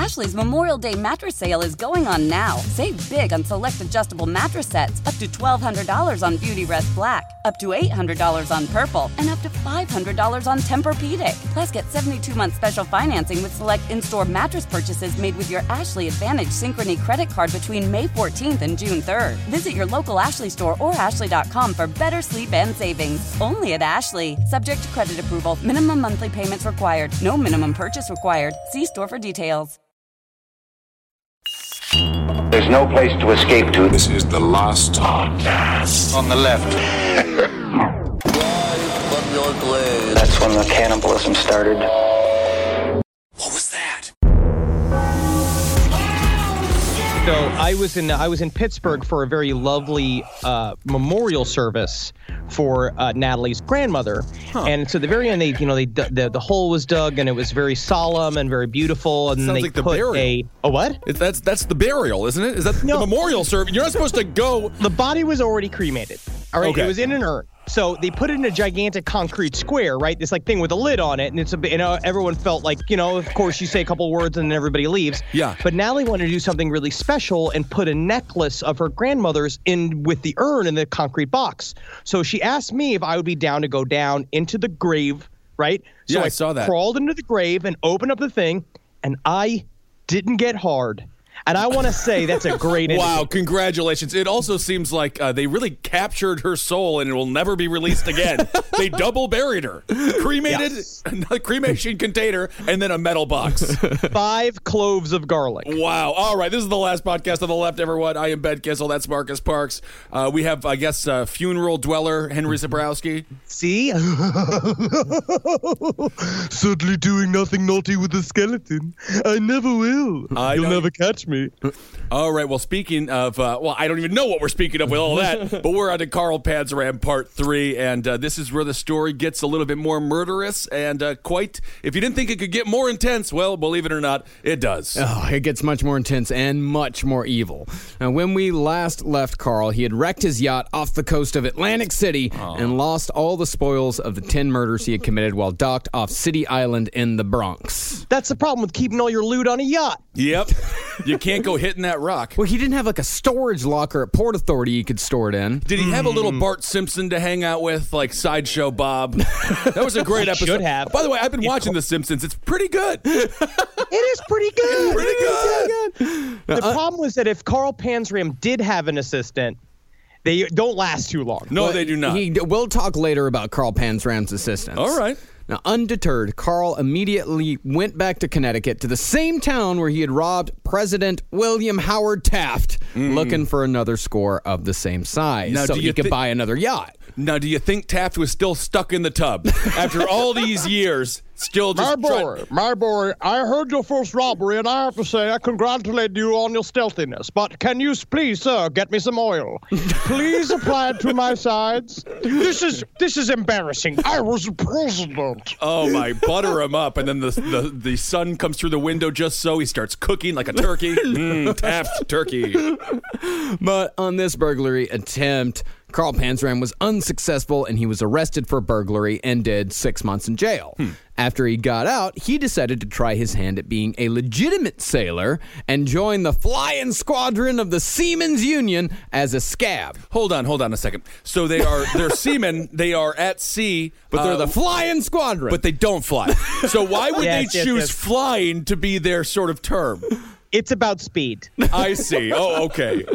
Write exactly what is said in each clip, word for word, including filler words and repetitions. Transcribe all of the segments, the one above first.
Ashley's Memorial Day mattress sale is going on now. Save big on select adjustable mattress sets, up to twelve hundred dollars on Beautyrest Black, up to eight hundred dollars on Purple, and up to five hundred dollars on Tempur-Pedic. Plus, get seventy-two month special financing with select in-store mattress purchases made with your Ashley Advantage Synchrony credit card between May fourteenth and June third. Visit your local Ashley store or ashley dot com for better sleep and savings. Only at Ashley. Subject to credit approval. Minimum monthly payments required. No minimum purchase required. See store for details. There's no place to escape to. This is the last podcast. On the left. That's when the cannibalism started. What was that? So I was in I was in Pittsburgh for a very lovely uh, memorial service for uh, Natalie's grandmother, huh. and so at the very end, they you know they the the hole was dug and it was very solemn and very beautiful, and Sounds they like the put burial. a a what? It, that's that's the burial, isn't it? Is that No. the memorial service? You're not supposed to go. The body was already cremated. All right, Okay. it was in an urn. So they put it in a gigantic concrete square, right? This like thing with a lid on it, and it's a bit, you know, everyone felt like, you know, of course you say a couple words and then everybody leaves. Yeah. But Natalie wanted to do something really special and put a necklace of her grandmother's in with the urn in the concrete box. So she asked me if I would be down to go down into the grave, right? So Yeah, I saw that. Crawled into the grave and opened up the thing, and I didn't get hard. And I want to say that's a great Wow, indicator. congratulations. It also seems like uh, they really captured her soul and it will never be released again. They double buried her. Cremated, Yes. a cremation container, and then a metal box. Five cloves of garlic. Wow. All right, this is the last podcast on the left, everyone. I am Ben Kissel. That's Marcus Parks. Uh, we have, I guess, uh, funeral dweller Henry Zabrowski. See? Suddenly doing nothing naughty with the skeleton. I never will. I You'll know- never catch me. All right, well, speaking of, uh, well, I don't even know what we're speaking of with all that, but we're on to Carl Panzram Part three, and uh, this is where the story gets a little bit more murderous, and uh, quite, if you didn't think it could get more intense, well, believe it or not, it does. Oh, it gets much more intense and much more evil. Now, when we last left Carl, he had wrecked his yacht off the coast of Atlantic City Aww. and lost all the spoils of the ten murders he had committed while docked off City Island in the Bronx. That's the problem with keeping all your loot on a yacht. Yep. You can't go hitting that rock. Well, he didn't have like a storage locker at Port Authority he could store it in. Did he have a little Bart Simpson to hang out with, like Sideshow Bob? That was a great episode. Should have. By the way, I've been watching The Simpsons. It's pretty good. It is pretty good. Pretty good. The problem was that if Carl Panzram did have an assistant, they don't last too long. No, they do not. He, we'll talk later about Carl Panzram's assistants. All right. Now, undeterred, Carl immediately went back to Connecticut to the same town where he had robbed President William Howard Taft, looking for another score of the same size Now, so do he you could thi- buy another yacht. Now, do you think Taft was still stuck in the tub after all these years? Still just My boy, try- my boy, I heard your first robbery, and I have to say I congratulate you on your stealthiness. But can you please, sir, get me some oil? Please apply it to my sides. This is this is embarrassing. I was president. Oh my! Butter him up, and then the, the the sun comes through the window just so. He starts cooking like a turkey. Mm, Taft turkey. But on this burglary attempt, Carl Panzram was unsuccessful and he was arrested for burglary and did six months in jail. Hmm. After he got out, he decided to try his hand at being a legitimate sailor and join the flying squadron of the Seamen's Union as a scab. Hold on, hold on a second. So they are they're seamen. They are at sea, But they're uh, the flying squadron. but they don't fly. So why would Yes, they yes, choose yes. flying to be their sort of term? It's about speed. I see. Oh, okay.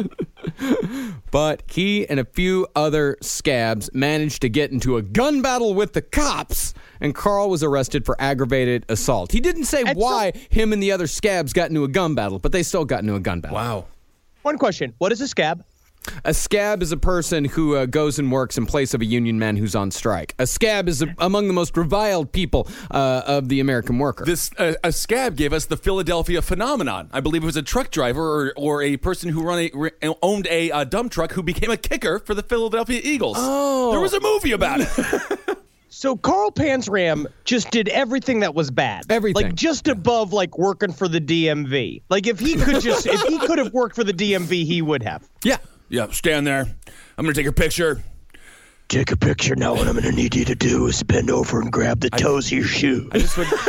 But he and a few other scabs managed to get into a gun battle with the cops, and Carl was arrested for aggravated assault. He didn't say And why him and the other scabs got into a gun battle, but they still got into a gun battle. Wow. One question: what is a scab? A scab is a person who uh, goes and works in place of a union man who's on strike. A scab is a, among the most reviled people uh, of the American worker. This uh, a scab gave us the Philadelphia phenomenon. I believe it was a truck driver or, or a person who run a, re, owned a uh, dump truck who became a kicker for the Philadelphia Eagles. Oh. There was a movie about it. So Carl Panzram just did everything that was bad. Everything. Like just above like working for the D M V. Like if he could just if he could have worked for the D M V, he would have. yeah. Yeah, stand there. I'm going to take a picture. Take a picture now. What I'm going to need you to do is bend over and grab the toes of your shoe. I just would,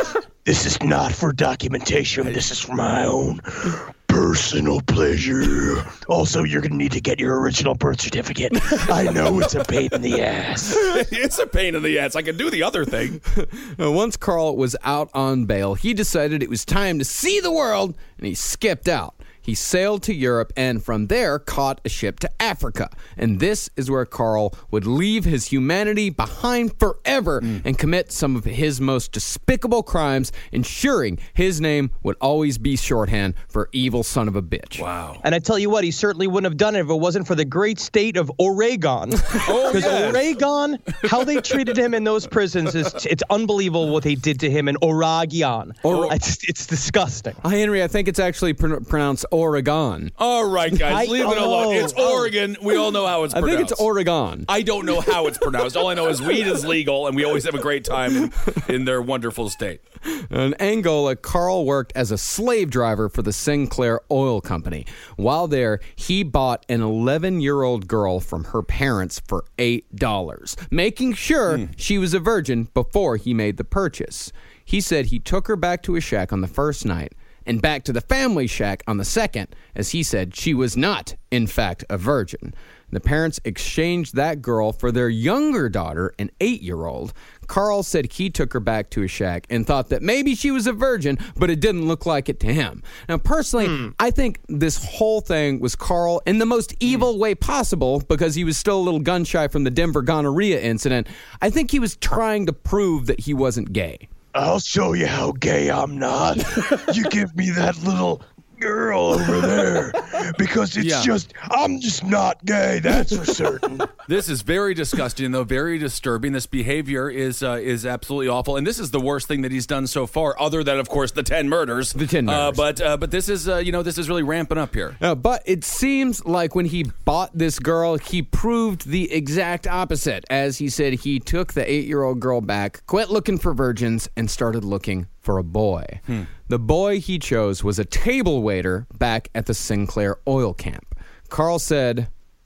This is not for documentation. This is for my own personal pleasure. Also, you're going to need to get your original birth certificate. I know it's a pain in the ass. It's a pain in the ass. I can do the other thing. Once Carl was out on bail, he decided it was time to see the world, and he skipped out. He sailed to Europe and from there caught a ship to Africa. And this is where Carl would leave his humanity behind forever mm. and commit some of his most despicable crimes, ensuring his name would always be shorthand for evil son of a bitch. Wow. And I tell you what, he certainly wouldn't have done it if it wasn't for the great state of Oregon. Oh, Because yes. Oregon, how they treated him in those prisons, is it's unbelievable what they did to him in Oregon. Or- it's, it's disgusting. Hi, Henry. I think it's actually pr- pronounced Oregon. All right, guys, I- leave it alone. oh, It's oh. Oregon. We all know how it's I pronounced. think it's Oregon. I don't know how it's pronounced. All I know is weed is legal, and we always have a great time in, in their wonderful state. In Angola, Carl worked as a slave driver for the Sinclair Oil Company. While there, he bought an eleven-year-old girl from her parents for eight dollars, making sure mm. she was a virgin before he made the purchase. He said he took her back to his shack on the first night and back to the family shack on the second, as he said she was not, in fact, a virgin. The parents exchanged that girl for their younger daughter, an eight-year-old. Carl said he took her back to his shack and thought that maybe she was a virgin, but it didn't look like it to him. Now, personally, hmm. I think this whole thing was Carl in the most evil way possible because he was still a little gun-shy from the Denver gonorrhea incident. I think he was trying to prove that he wasn't gay. I'll show you how gay I'm not. You give me that little girl over there because it's Yeah. just, I'm just not gay, that's for certain. This is very disgusting, though, very disturbing. This behavior is uh, is absolutely awful, and this is the worst thing that he's done so far, other than, of course, the ten murders. The ten Uh, murders. but uh, but this is uh, you know this is really ramping up here. Uh, but it seems like when he bought this girl, he proved the exact opposite. As he said, he took the eight-year-old girl back, quit looking for virgins, and started looking for a boy. Hmm. The boy he chose was a table waiter back at the Sinclair oil camp. Carl said,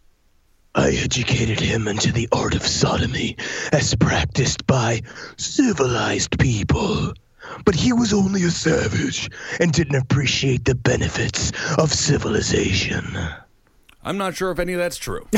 I educated him into the art of sodomy as practiced by civilized people. But he was only a savage and didn't appreciate the benefits of civilization. I'm not sure if any of that's true.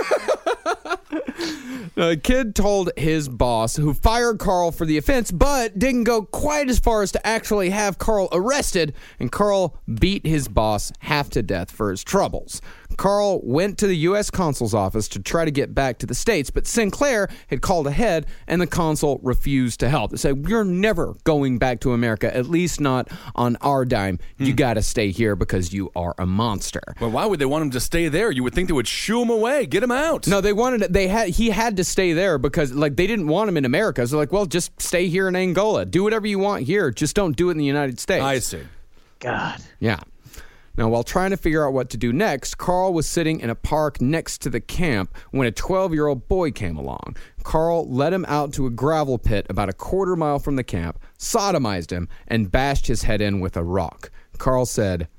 The kid told his boss, who fired Carl for the offense, but didn't go quite as far as to actually have Carl arrested, and Carl beat his boss half to death for his troubles. Carl went to the U S consul's office to try to get back to the States, but Sinclair had called ahead, and the consul refused to help. They said, you're never going back to America, at least not on our dime. Hmm. You got to stay here because you are a monster. Well, why would they want him to stay there? You would think they would shoo him away, get him out. No, they wanted, they had, he had to stay there because, like, they didn't want him in America. So, like, well, just stay here in Angola. Do whatever you want here. Just don't do it in the United States. I see. God. Yeah. Now, while trying to figure out what to do next, Carl was sitting in a park next to the camp when a twelve-year-old boy came along. Carl led him out to a gravel pit about a quarter mile from the camp, sodomized him, and bashed his head in with a rock. Carl said,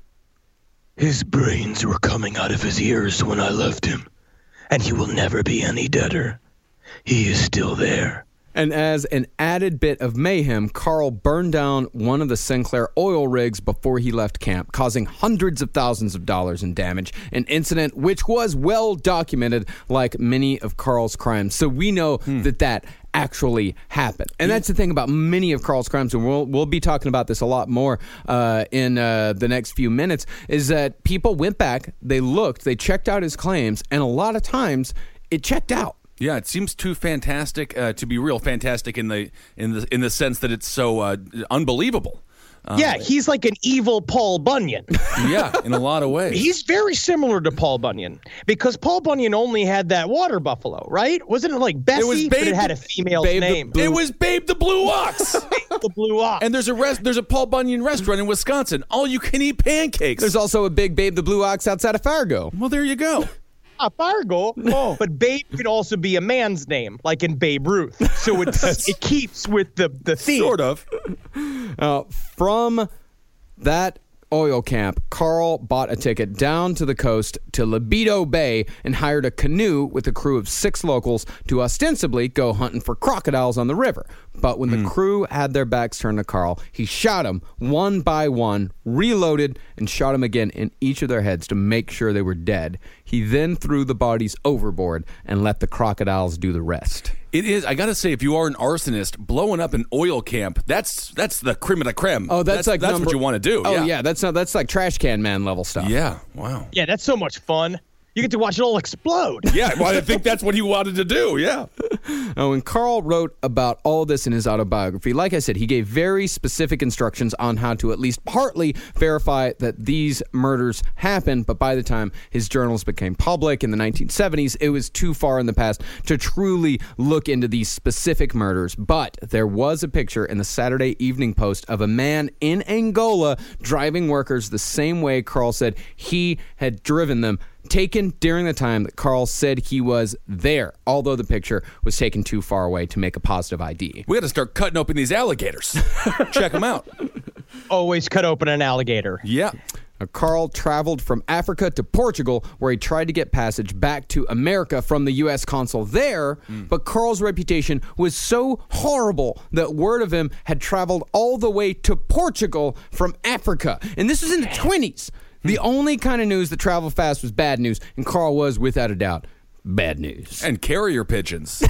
His brains were coming out of his ears when I left him, and he will never be any deader. He is still there. And as an added bit of mayhem, Carl burned down one of the Sinclair oil rigs before he left camp, causing hundreds of thousands of dollars in damage, an incident which was well documented like many of Carl's crimes. So we know hmm. that that actually happened. And that's the thing about many of Carl's crimes, and we'll, we'll be talking about this a lot more uh, in uh, the next few minutes, is that people went back, they looked, they checked out his claims, and a lot of times it checked out. Yeah, it seems too fantastic uh, to be real. Fantastic in the in the in the sense that it's so uh, unbelievable. Uh, yeah, he's like an evil Paul Bunyan. Yeah, in a lot of ways. He's very similar to Paul Bunyan because Paul Bunyan only had that water buffalo, right? Wasn't it like Bessie? It was Babe, but it had a female's Babe name. The, it was Babe the Blue Ox. The Blue Ox. And there's a rest, there's a Paul Bunyan restaurant in Wisconsin. All you can eat pancakes. There's also a big Babe the Blue Ox outside of Fargo. Well, there you go. Fargo, oh. But Babe could also be a man's name, like in Babe Ruth. So it's, it keeps with the, the theme. Sort of. Uh, from that oil camp, Carl bought a ticket down to the coast to Libido Bay and hired a canoe with a crew of six locals to ostensibly go hunting for crocodiles on the river. But when the crew had their backs turned to Carl, he shot them one by one, reloaded, and shot them again in each of their heads to make sure they were dead. He then threw the bodies overboard and let the crocodiles do the rest. It is. I gotta say, if you are an arsonist, blowing up an oil camp, that's that's the creme de la creme. Oh, that's, that's like that's number, what you want to do. Oh yeah. yeah, that's not that's like trash can man level stuff. Yeah. Wow. Yeah, that's so much fun. You get to watch it all explode. Yeah. Well, I think that's what he wanted to do. Yeah. Now, when Carl wrote about all this in his autobiography, like I said, he gave very specific instructions on how to at least partly verify that these murders happened. But by the time his journals became public in the nineteen seventies, it was too far in the past to truly look into these specific murders. But there was a picture in the Saturday Evening Post of a man in Angola driving workers the same way Carl said he had driven them, taken during the time that Carl said he was there, although the picture was taken too far away to make a positive I D. We got to start cutting open these alligators. Check them out. Always cut open an alligator. Yeah. Now, Carl traveled from Africa to Portugal, where he tried to get passage back to America from the U S consul there, mm. but Carl's reputation was so horrible that word of him had traveled all the way to Portugal from Africa. And this was in the twenties. The only kind of news that traveled fast was bad news, and Carl was, without a doubt, bad news. And carrier pigeons.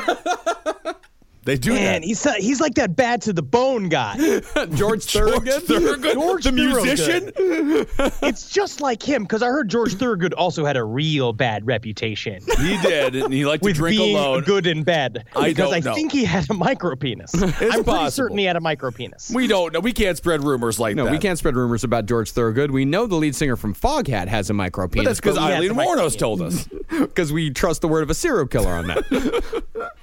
They do Man, that. he's uh, he's like that bad to the bone guy. George Thorogood? George Thorogood? George the Thorogood. musician? It's just like him, because I heard George Thorogood also had a real bad reputation. He did, and he liked to with drink being alone. good in bed. I because don't I know. think he had a micro penis. I'm pretty possible. certain he had a micro penis. We don't know. We can't spread rumors like No, that. we can't spread rumors about George Thorogood. We know the lead singer from Foghat has a micro penis. But that's because he has Eileen a micro Warnos penis. told us. Because we trust the word of a serial killer on that.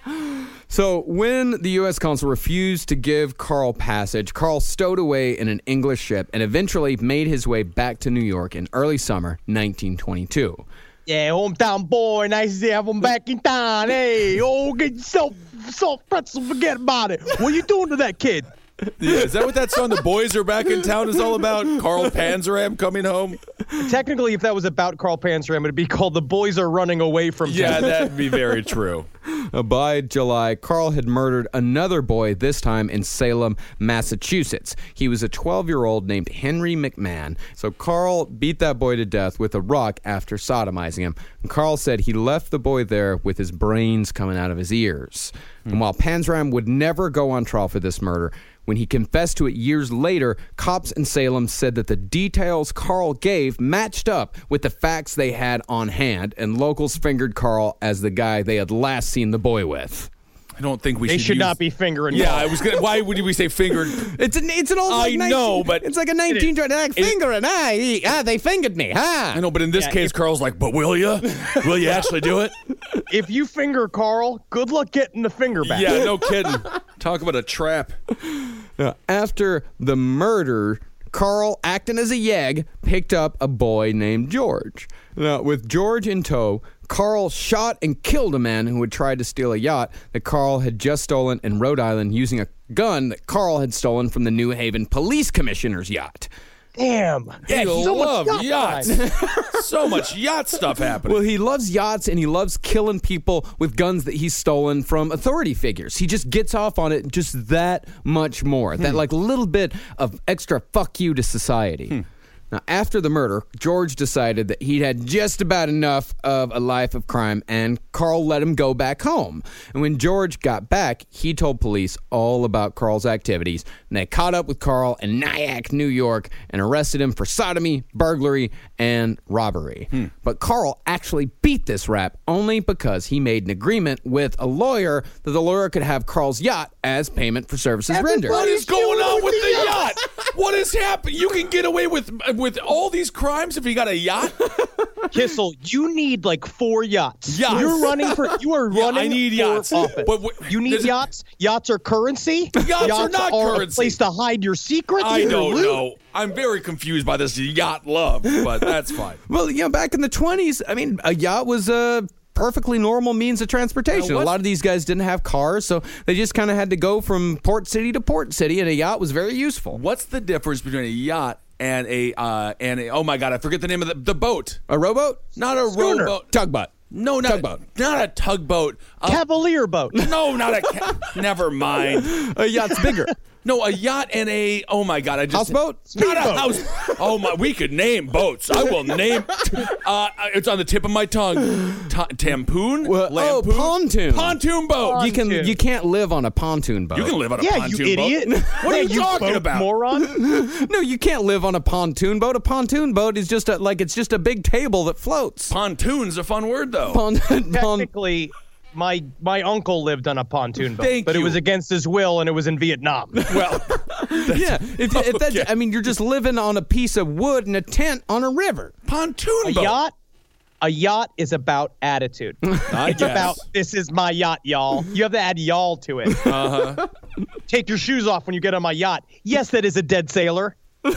So when the U S consul refused to give Carl passage, Carl stowed away in an English ship and eventually made his way back to New York in early summer nineteen twenty-two. Yeah, hometown boy, nice to have him back in town. Hey, oh, get yourself soft pretzel, forget about it. What you doing to that kid? Yeah, is that what that song, The Boys Are Back in Town, is all about? Carl Panzeram coming home? Technically, if that was about Carl Panzeram, it'd be called The Boys Are Running Away from Yeah, Town. that'd be very true. Uh, by July, Carl had murdered another boy, this time in Salem, Massachusetts. He was a twelve-year-old named Henry McMahon. So Carl beat that boy to death with a rock after sodomizing him. And Carl said he left the boy there with his brains coming out of his ears. And while Panzeram would never go on trial for this murder, when he confessed to it years later, cops in Salem said that the details Carl gave matched up with the facts they had on hand, and locals fingered Carl as the guy they had last seen the boy with. I don't think we They should should use... not be fingering. Yeah, Carl. I was gonna. Why would we say fingered? It's an it's an old. I like, know, nineteen but- it's like a nineteen twenty like fingering. Ah, he- ah, they fingered me. Ah. I know, but in this Yeah, case, if- Carl's like, but will you? Will you actually do it? If you finger Carl, good luck getting the finger back. Yeah, no kidding. Talk about a trap. Now, after the murder, Carl, acting as a yegg, picked up a boy named George. Now, with George in tow, Carl shot and killed a man who had tried to steal a yacht that Carl had just stolen in Rhode Island using a gun that Carl had stolen from the New Haven police commissioner's yacht. Damn. He Yeah, so much love yacht yachts. time. So much yacht stuff happening. Well, he loves yachts and he loves killing people with guns that he's stolen from authority figures. He just gets off on it just that much more. That like little bit of extra fuck you to society. Hmm. Now, after the murder, George decided that he'd had just about enough of a life of crime, and Carl let him go back home. And when George got back, he told police all about Carl's activities, and they caught up with Carl in Nyack, New York, and arrested him for sodomy, burglary, and robbery. Hmm. But Carl actually beat this rap only because he made an agreement with a lawyer that the lawyer could have Carl's yacht as payment for services rendered. What is going on with the yacht? What is happening? You can get away with with all these crimes if you got a yacht? Kissel, you need like four yachts. Yachts. You're running for. You are Yeah, running. I need for yachts. office. But wh- you need there's- yachts. Yachts are currency. Yachts are not are currency. A place to hide your secrets. I your don't loot. know. I'm very confused by this yacht love, but that's fine. Well, you know, back in the twenties, I mean, a yacht was a perfectly normal means of transportation. Now, A what's- lot of these guys didn't have cars, so they just kind of had to go from port city to port city, and a yacht was very useful. What's the difference between a yacht and a uh, and a, oh my god, I forget the name of the, the boat. A rowboat? Not a Schooner. rowboat. Tugboat. No, not Tugboat. not a tugboat. A- Cavalier boat. no, not a. Ca- Never mind. A yacht's bigger. No, a yacht and a. Oh my god, I just Houseboat? Not a house. Oh my, we could name boats. I will name. Uh, it's on the tip of my tongue. Ta- tampoon. Well, oh, Lampoon? pontoon. Pontoon boat. You can Pontoon. you can't live on a pontoon boat. You can live on a Yeah, pontoon you boat. idiot. What are you, you talking boat about? moron? No, you can't live on a pontoon boat. A pontoon boat is just a, like it's just a big table that floats. Pontoon's a fun word though. Pon- pon- Technically, my my uncle lived on a pontoon boat, Thank but you. it was against his will, and it was in Vietnam. Well, yeah, if, if that's, Okay. I mean, you're just living on a piece of wood in a tent on a river. pontoon A boat. yacht, a yacht is about attitude. I It's guess. about this is my yacht, y'all. You have to add y'all to it. Uh-huh. Take your shoes off when you get on my yacht. Yes, that is a dead sailor.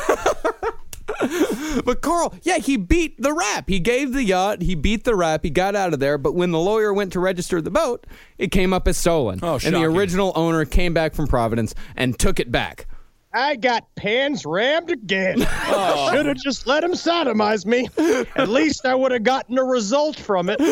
But Carl, yeah, he beat the rap. He gave the yacht, he beat the rap, he got out of there. But when the lawyer went to register the boat, it came up as stolen. Oh, and shocking. the original owner came back from Providence and took it back. I got pans rammed again. I should have just let him sodomize me. At least I would have gotten a result from it.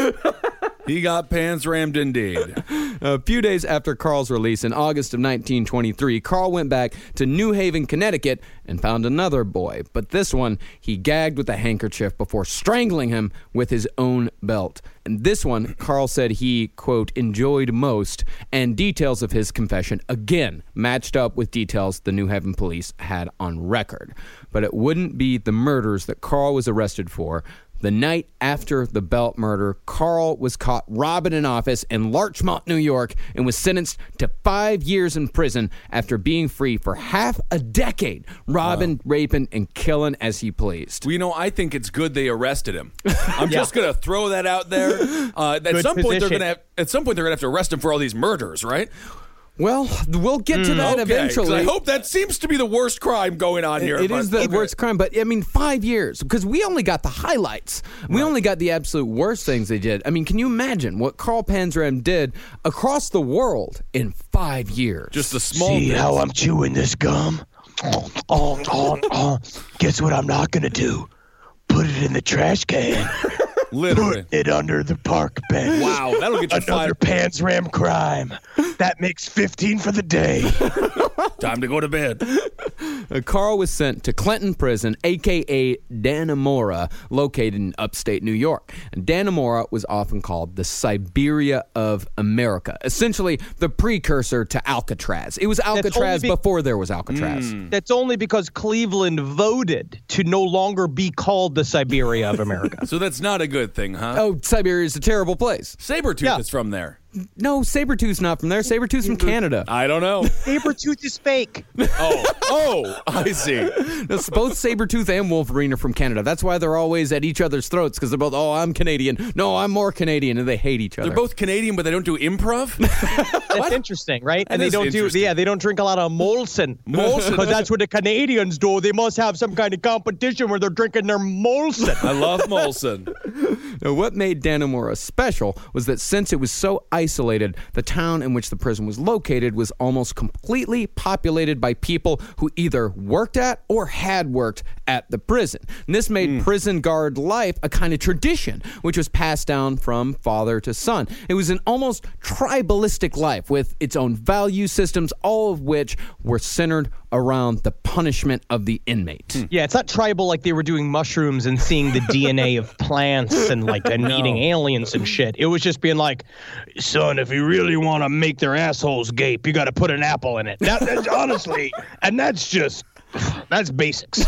He got pants rammed indeed. A few days after Carl's release in August of nineteen twenty-three, Carl went back to New Haven, Connecticut, and found another boy. But this one, he gagged with a handkerchief before strangling him with his own belt. And this one, Carl said he, quote, enjoyed most, and details of his confession, again, matched up with details the New Haven police had on record. But it wouldn't be the murders that Carl was arrested for. The night after the Belt murder, Carl was caught robbing an office in Larchmont, New York, and was sentenced to five years in prison after being free for half a decade, robbing, raping, and killing as he pleased. Well, you know, I think it's good they arrested him. I'm just gonna throw that out there. Uh, at Good some point, they're position. gonna have, at some point they're gonna have to arrest him for all these murders, right? Well, we'll get to that Okay, 'cause eventually. I hope that seems to be the worst crime going on here. It but- is the okay. worst crime, but I mean, five years because we only got the highlights. We only got the absolute worst things they did. I mean, can you imagine what Carl Panzram did across the world in five years? Just the small. See bits. how I'm chewing this gum? Oh, oh, oh. Guess what I'm not gonna do? Put it in the trash can. Literally. Put it under the park bench. Wow, that'll get you Another fired. Pans Ram crime. That makes fifteen for the day. Time to go to bed. Uh, Carl was sent to Clinton Prison, a k a. Dannemora, located in upstate New York. And Dannemora was often called the Siberia of America, essentially the precursor to Alcatraz. It was Alcatraz be- before there was Alcatraz. That's only because Cleveland voted to no longer be called the Siberia of America. So that's not a good thing, huh? Oh, Siberia is a terrible place. Sabretooth Yeah. is from there. No, Sabretooth's not from there. Sabretooth's from Canada. I don't know. Sabretooth is fake. Oh, oh, I see. That's- Both Sabretooth and Wolverine are from Canada. That's why they're always at each other's throats, because they're both, oh, I'm Canadian. No, I'm more Canadian, and they hate each other. They're both Canadian, but they don't do improv. That's interesting, right? That and they is don't interesting. do, yeah, they don't drink a lot of Molson. Molson. Because that's what the Canadians do. They must have some kind of competition where they're drinking their Molson. I love Molson. Now, what made Dannemora special was that since it was so isolated, the town in which the prison was located was almost completely populated by people who either worked at or had worked at the prison. And this made prison guard life a kind of tradition, which was passed down from father to son. It was an almost tribalistic life with its own value systems, all of which were centered around the punishment of the inmate. Yeah, it's not tribal like they were doing mushrooms and seeing the D N A of plants and like and eating aliens and shit. It was just being like, son, if you really want to make their assholes gape, you got to put an apple in it. That, that's honestly, and that's just, that's basics.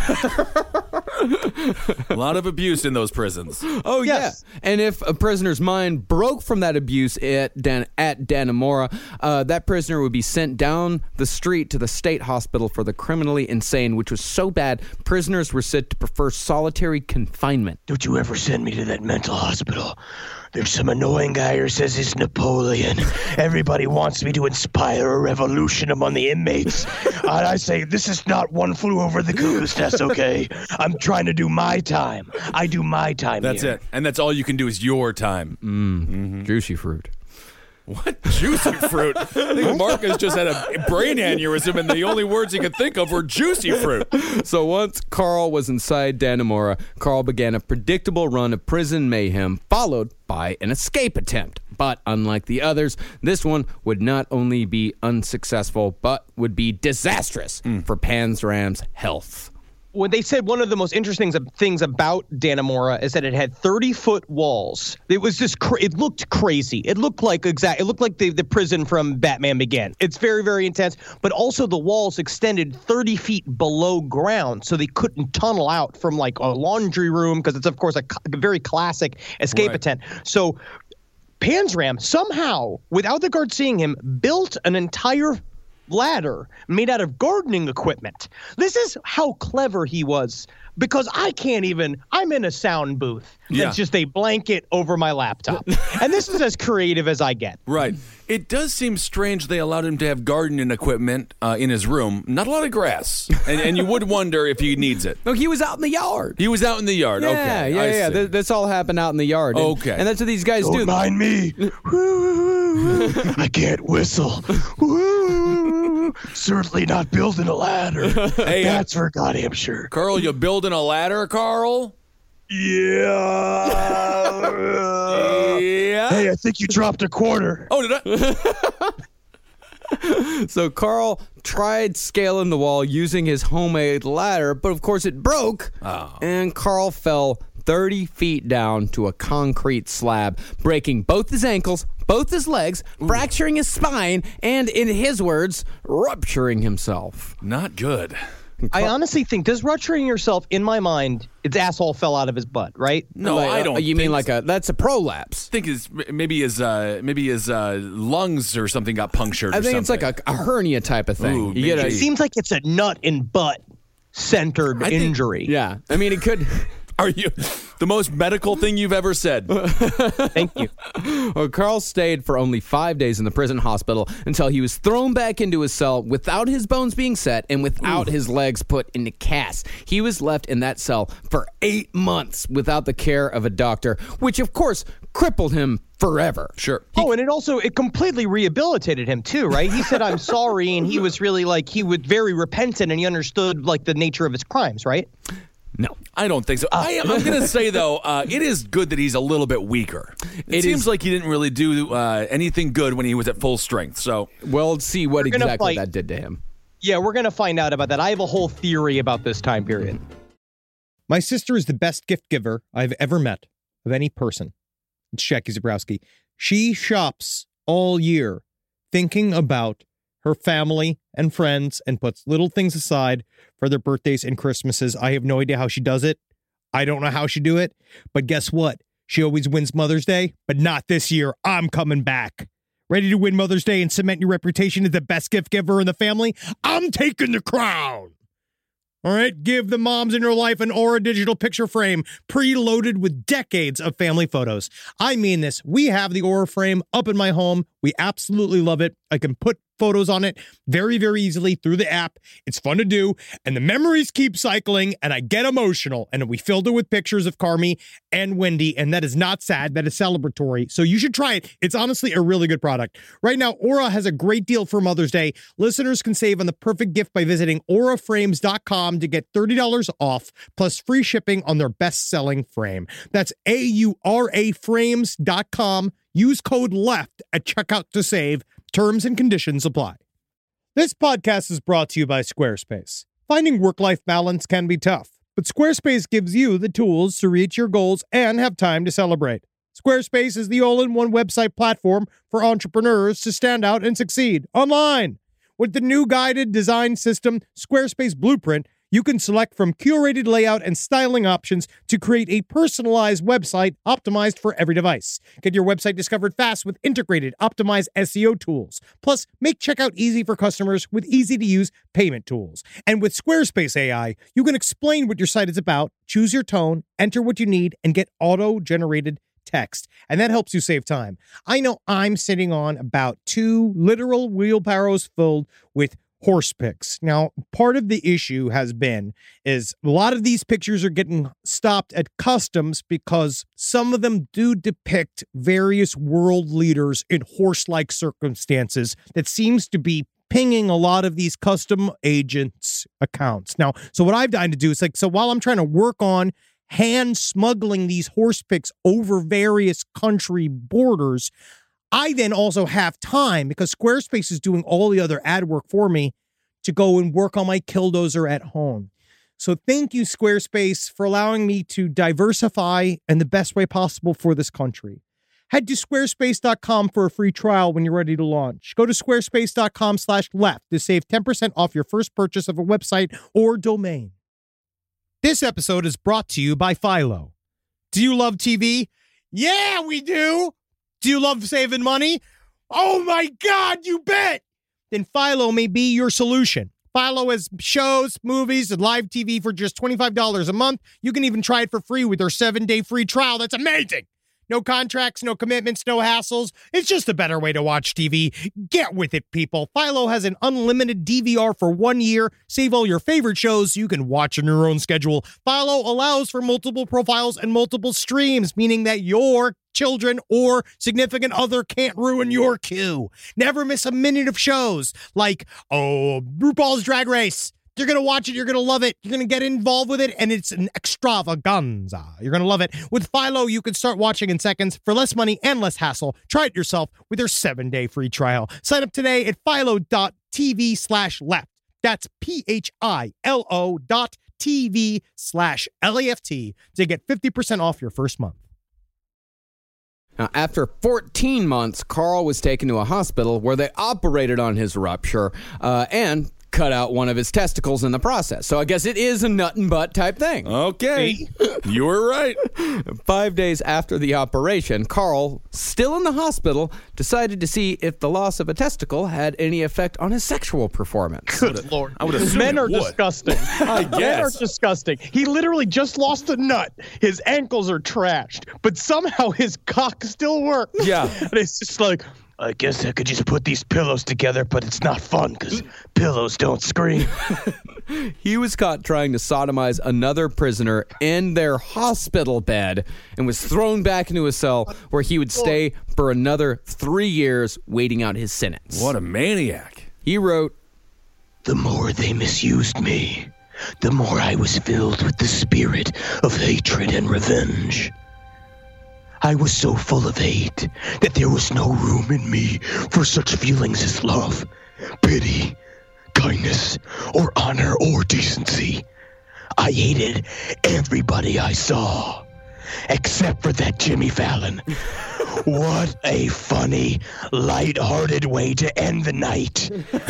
A lot of abuse in those prisons. Oh, Yes. yeah. And if a prisoner's mind broke from that abuse at, Dan- at Dannemora, uh, that prisoner would be sent down the street to the state hospital for the criminally insane, which was so bad, prisoners were said to prefer solitary confinement. Don't you ever send me to that mental hospital. There's some annoying guy who says he's Napoleon. Everybody wants me to inspire a revolution among the inmates. And I say, this is not One Flew Over the Cuckoo's Nest, okay? I'm trying to do my time. I do my time That's here. it. And that's all you can do is your time. Juicy fruit. What? Juicy fruit? I think Marcus just had a brain aneurysm, and the only words he could think of were juicy fruit. So once Carl was inside Dannemora, Carl began a predictable run of prison mayhem, followed by an escape attempt. But unlike the others, this one would not only be unsuccessful, but would be disastrous mm. for Panzram's health. When they said one of the most interesting things about Dannemora is that it had thirty-foot walls. It was just, cra- it looked crazy. It looked like exact. It looked like the, the prison from Batman Begins. It's very, very intense. But also the walls extended thirty feet below ground, so they couldn't tunnel out from like a laundry room because it's of course a, a very classic escape right. attempt. So Panzram somehow, without the guard seeing him, built an entire ladder made out of gardening equipment. This is how clever he was, because I can't even, I'm in a sound booth that's yeah. just a blanket over my laptop. And this is as creative as I get. Right. It does seem strange they allowed him to have gardening equipment uh, in his room. Not a lot of grass. And, and you would wonder if he needs it. No, he was out in the yard. He was out in the yard. Yeah, okay. Yeah, I yeah, see. yeah. This all happened out in the yard. And, Okay. And that's what these guys Don't do. mind me. I can't whistle. Certainly not building a ladder. Hey, That's for goddamn sure. Carl, you building a ladder, Carl? Yeah. Yeah. Hey, I think you dropped a quarter. Oh, did I? So Carl tried scaling the wall using his homemade ladder, but of course it broke, Oh. and Carl fell thirty feet down to a concrete slab, breaking both his ankles, both his legs, Ooh. fracturing his spine, and, in his words, rupturing himself. Not good. I honestly think, does rupturing yourself, in my mind, its asshole fell out of his butt, right? No, Like, I uh, don't. You mean think like so. a, that's a prolapse. I think his maybe his uh, maybe his uh, lungs or something got punctured. I or think it's like something. a, a hernia type of thing. Ooh, you get maybe. a, It seems like it's a nut and butt centered I think- injury. yeah, I mean, it could... Are you the most medical thing you've ever said? Thank you. Well, Carl stayed for only five days in the prison hospital until he was thrown back into his cell without his bones being set and without Ooh. his legs put into casts. He was left in that cell for eight months without the care of a doctor, which of course crippled him forever. Sure. Oh, and it also, it completely rehabilitated him too, right? He said, I'm sorry, and he was really like, he was very repentant, and he understood like the nature of his crimes, right? No. I don't think so. I, I'm going to say, though, uh, it is good that he's a little bit weaker. It, It seems is- like he didn't really do uh, anything good when he was at full strength. So, We'll see what We're gonna exactly fight. that did to him. Yeah, we're going to find out about that. I have a whole theory about this time period. My sister is the best gift giver I've ever met of any person. It's Jackie Zabrowski. She shops all year thinking about her family and friends and puts little things aside for their birthdays and Christmases. I have no idea how she does it. I don't know how she do it. But guess what? She always wins Mother's Day, but not this year. I'm coming back. Ready to win Mother's Day and cement your reputation as the best gift giver in the family? I'm taking the crown. All right, give the moms in your life an Aura digital picture frame preloaded with decades of family photos. I mean this. We have the Aura frame up in my home. We absolutely love it. I can put photos on it very, very easily through the app. It's fun to do, and the memories keep cycling, and I get emotional. And we filled it with pictures of Carmi and Wendy, and that is not sad. That is celebratory. So you should try it. It's honestly a really good product. Right now, Aura has a great deal for Mother's Day. Listeners can save on the perfect gift by visiting aura frames dot com to get thirty dollars off, plus free shipping on their best-selling frame. That's A U R A frames dot com. Use code LEFT at checkout to save. Terms and conditions apply. This podcast is brought to you by Squarespace. Finding work-life balance can be tough, but Squarespace gives you the tools to reach your goals and have time to celebrate. Squarespace is the all-in-one website platform for entrepreneurs to stand out and succeed online. With the new guided design system, Squarespace Blueprint, you can select from curated layout and styling options to create a personalized website optimized for every device. Get your website discovered fast with integrated, optimized S E O tools. Plus, make checkout easy for customers with easy-to-use payment tools. And with Squarespace A I, you can explain what your site is about, choose your tone, enter what you need, and get auto-generated text. And that helps you save time. I know I'm sitting on about two literal wheelbarrows filled with horse pics. Now, part of the issue has been is a lot of these pictures are getting stopped at customs because some of them do depict various world leaders in horse-like circumstances that seems to be pinging a lot of these custom agents' accounts. Now, so what I've done to do is like, so while I'm trying to work on hand smuggling these horse pics over various country borders, I then also have time because Squarespace is doing all the other ad work for me to go and work on my Killdozer at home. So thank you, Squarespace, for allowing me to diversify in the best way possible for this country. Head to squarespace dot com for a free trial when you're ready to launch. Go to squarespace dot com slash left to save ten percent off your first purchase of a website or domain. This episode is brought to you by Philo. Do you love T V? Yeah, we do. Do you love saving money? Oh my God, you bet! Then Philo may be your solution. Philo has shows, movies, and live T V for just twenty-five dollars a month. You can even try it for free with their seven-day free trial. That's amazing! No contracts, no commitments, no hassles. It's just a better way to watch T V. Get with it, people. Philo has an unlimited D V R for one year. Save all your favorite shows so you can watch on your own schedule. Philo allows for multiple profiles and multiple streams, meaning that your children or significant other can't ruin your queue. Never miss a minute of shows like, oh, RuPaul's Drag Race. You're going to watch it. You're going to love it. You're going to get involved with it, and it's an extravaganza. You're going to love it. With Philo, you can start watching in seconds for less money and less hassle. Try it yourself with their seven-day free trial. Sign up today at philo.tv slash left. That's P-H-I-L-O dot TV slash L-A-F-T to get fifty percent off your first month. Now, after fourteen months, Carl was taken to a hospital where they operated on his rupture uh, and cut out one of his testicles in the process. So I guess it is a nut and butt type thing. Okay. You were right. Five days after the operation, Carl, still in the hospital, decided to see if the loss of a testicle had any effect on his sexual performance. Good Lord. I would assume Men it are would. disgusting. I Men are guess. disgusting. He literally just lost a nut. His ankles are trashed, but somehow his cock still works. Yeah. And it's just like, I guess I could just put these pillows together, but it's not fun because pillows don't scream. He was caught trying to sodomize another prisoner in their hospital bed and was thrown back into a cell where he would stay for another three years waiting out his sentence. What a maniac. He wrote, The more they misused me, the more I was filled with the spirit of hatred and revenge. I was so full of hate that there was no room in me for such feelings as love, pity, kindness, or honor or decency. I hated everybody I saw, except for that Jimmy Fallon. What a funny, light-hearted way to end the night.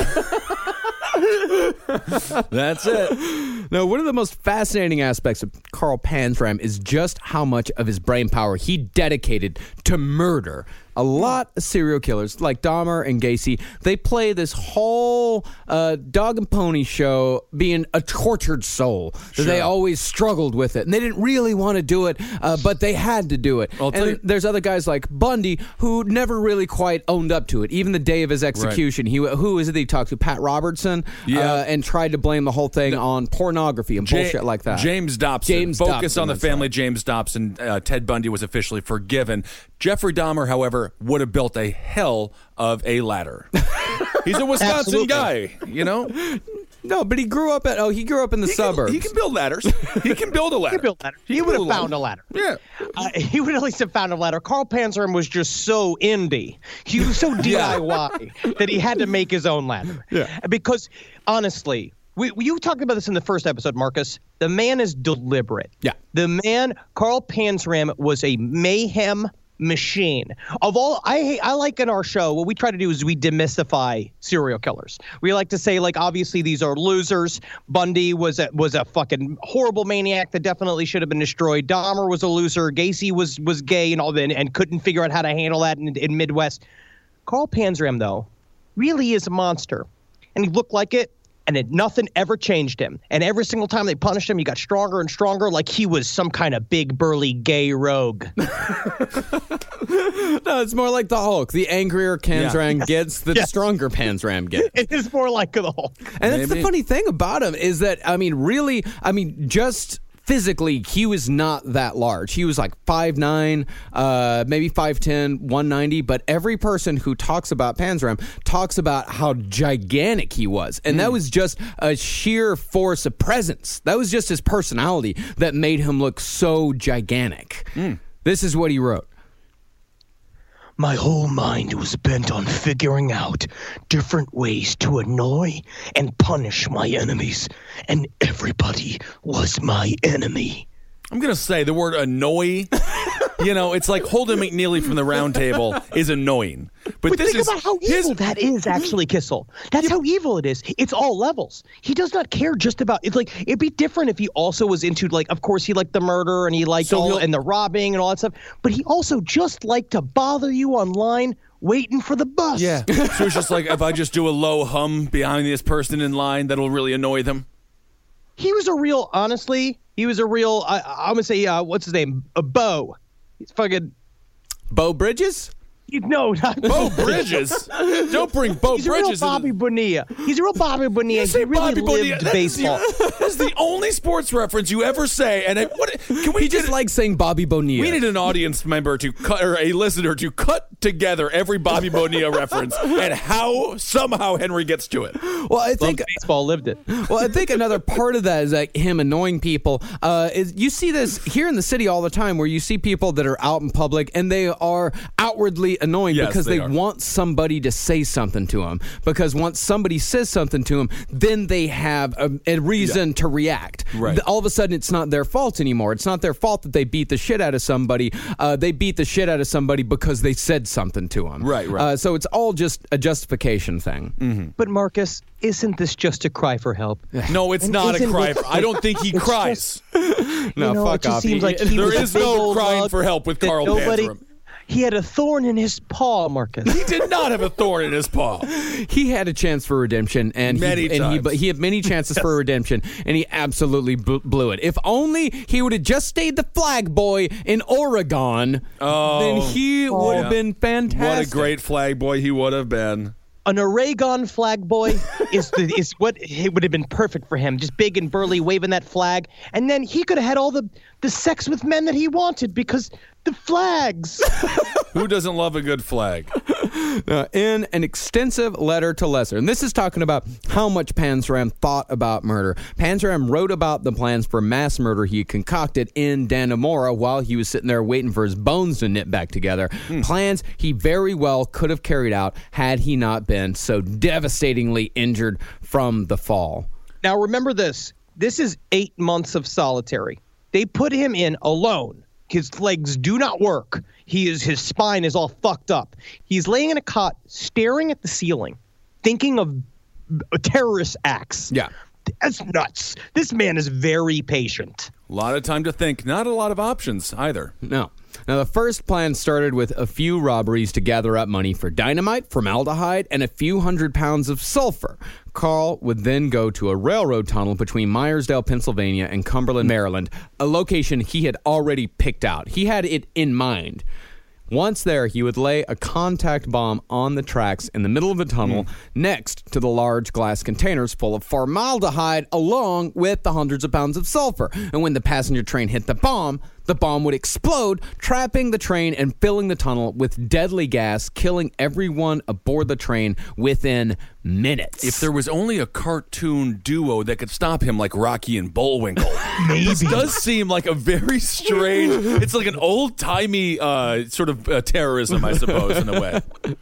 That's it. Now, one of the most fascinating aspects of Carl Panzram is just how much of his brain power he dedicated to murder. A lot of serial killers, like Dahmer and Gacy, they play this whole uh, dog and pony show being a tortured soul. That They always struggled with it, and they didn't really want to do it, uh, but they had to do it. I'll tell And you- there's other guys like Bundy who never really quite owned up to it. Even the day of his execution, he who is it that he talked to? Pat Robertson? Yeah. Uh, and tried to blame the whole thing on pornography and Ja- bullshit like that. James Dobson. James Focus Dobson, on the that's family. right. James Dobson. Uh, Ted Bundy was officially forgiven. Jeffrey Dahmer, however, would have built a hell of a ladder. He's a Wisconsin Absolutely. guy, you know? No, but he grew up at oh, he grew up in the He suburbs. Can, he can build ladders. He can build a ladder. he built ladder. He, He would have built a found a ladder. ladder. Yeah. Uh, he would at least have found a ladder. Carl Panzram was just so indie. He was so D I Y that he had to make his own ladder. Yeah. Because honestly, we, you talked about this in the first episode, Marcus. The man is deliberate. Yeah. The man, Carl Panzram, was a mayhem machine. Of all, I I like in our show, what we try to do is we demystify serial killers. We like to say, like, obviously these are losers. Bundy was a, was a fucking horrible maniac that definitely should have been destroyed. Dahmer was a loser. Gacy was was gay and all that, and, and couldn't figure out how to handle that in, in Midwest. Carl Panzram, though, really is a monster. And he looked like it. and it, nothing ever changed him. And every single time they punished him, he got stronger and stronger, like he was some kind of big, burly, gay rogue. No, it's more like the Hulk. The angrier Panzram Yeah. gets, the Yes. stronger Panzram gets. It is more like the Hulk. And that's the Maybe. funny thing about him is that, I mean, really, I mean, just physically, he was not that large. He was like five nine, uh, maybe five ten, one ninety, but every person who talks about Panzram talks about how gigantic he was. And that was just a sheer force of presence. That was just his personality that made him look so gigantic. This is what he wrote. My whole mind was bent on figuring out different ways to annoy and punish my enemies, and everybody was my enemy. I'm going to say the word annoy. You know, it's like Holden McNeely from the Round Table is annoying. But, But this think is about how his, evil that is, actually, Kissel. That's how evil it is. It's all levels. He does not care just about it's like it'd be different if he also was into, like, of course he liked the murder and he liked So all he'll- and the robbing and all that stuff. But he also just liked to bother you online waiting for the bus. Yeah. So it's just like, if I just do a low hum behind this person in line, that'll really annoy them. He was a real, honestly, he was a real, I, I'm going to say, uh, what's his name? A Bo. He's fucking, Bo Bridges? he, no, not Bo Bridges? Don't bring Bo He's a real Bridges Bobby into Bonilla. He's a real Bobby Bonilla. You say He really Bobby Bonilla. lived That is baseball. the- That's the only sports reference you ever say. And I, what, can we He just get- likes saying Bobby Bonilla. We need an audience member to cut, or a listener to cut together every Bobby Bonilla reference and how somehow Henry gets to it. Well, I think Baseball lived it. well, I think another part of that is like him annoying people. Uh, is you see this here in the city all the time, where you see people that are out in public and they are outwardly annoying Yes, because they they, are. want somebody to say something to them. Because once somebody says something to them, then they have a, a reason to react. Right. Th- All of a sudden, it's not their fault anymore. It's not their fault that they beat the shit out of somebody. Uh, they beat the shit out of somebody because they said something to them. Right, right. Uh, so it's all just a justification thing. But Marcus, isn't this just a cry for help? No, it's And not a isn't cry. it- For, I don't think he It's cries. No, You know, fuck it just off. seems He- like he There was a is big no old crying lug for help with that Carl nobody- Panzram. He had a thorn in his paw, Marcus. He did not have a thorn in his paw. He had a chance for redemption, and Many he, and he, times. but he had many chances for redemption, and he absolutely bl- blew it. If only he would have just stayed the flag boy in Oregon, Oh, then he would have yeah. been fantastic. What a great flag boy he would have been. An Oregon flag boy is the, is what it would have been perfect for him. Just big and burly, waving that flag, and then he could have had all the the sex with men that he wanted because the flags. Who doesn't love a good flag? Uh, in an extensive letter to Lesser. And this is talking about how much Panzram thought about murder. Panzram wrote about the plans for mass murder he concocted in Dannemora while he was sitting there waiting for his bones to knit back together. Plans he very well could have carried out had he not been so devastatingly injured from the fall. Now remember this. This is eight months of solitary. They put him in alone. His legs do not work. He is his spine is all fucked up. He's laying in a cot, staring at the ceiling, thinking of uh, terrorist acts. Yeah. That's nuts. This man is very patient. A lot of time to think. Not a lot of options either. No. Now, the first plan started with a few robberies to gather up money for dynamite, formaldehyde, and a few hundred pounds of sulfur. Carl would then go to a railroad tunnel between Myersdale, Pennsylvania, and Cumberland, Maryland, a location he had already picked out. He had it in mind. Once there, he would lay a contact bomb on the tracks in the middle of the tunnel next to the large glass containers full of formaldehyde along with the hundreds of pounds of sulfur. And when the passenger train hit the bomb, the bomb would explode, trapping the train and filling the tunnel with deadly gas, killing everyone aboard the train within minutes. If there was only a cartoon duo that could stop him like Rocky and Bullwinkle. Maybe. This does seem like a very strange, it's like an old-timey uh, sort of uh, terrorism, I suppose, in a way.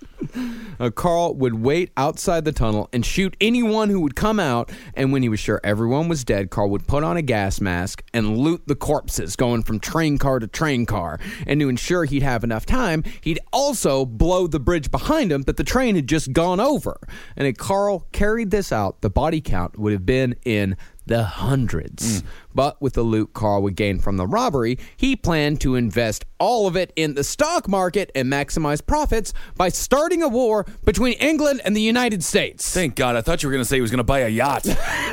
Uh, Carl would wait outside the tunnel and shoot anyone who would come out, and when he was sure everyone was dead, Carl would put on a gas mask and loot the corpses, going from train car to train car. And to ensure he'd have enough time, he'd also blow the bridge behind him that the train had just gone over. And if Carl carried this out, the body count would have been in the hundreds. Mm. But with the loot Carl would gain from the robbery, he planned to invest all of it in the stock market and maximize profits by starting a war between England and the United States. Thank God. I thought you were going to say he was going to buy a yacht.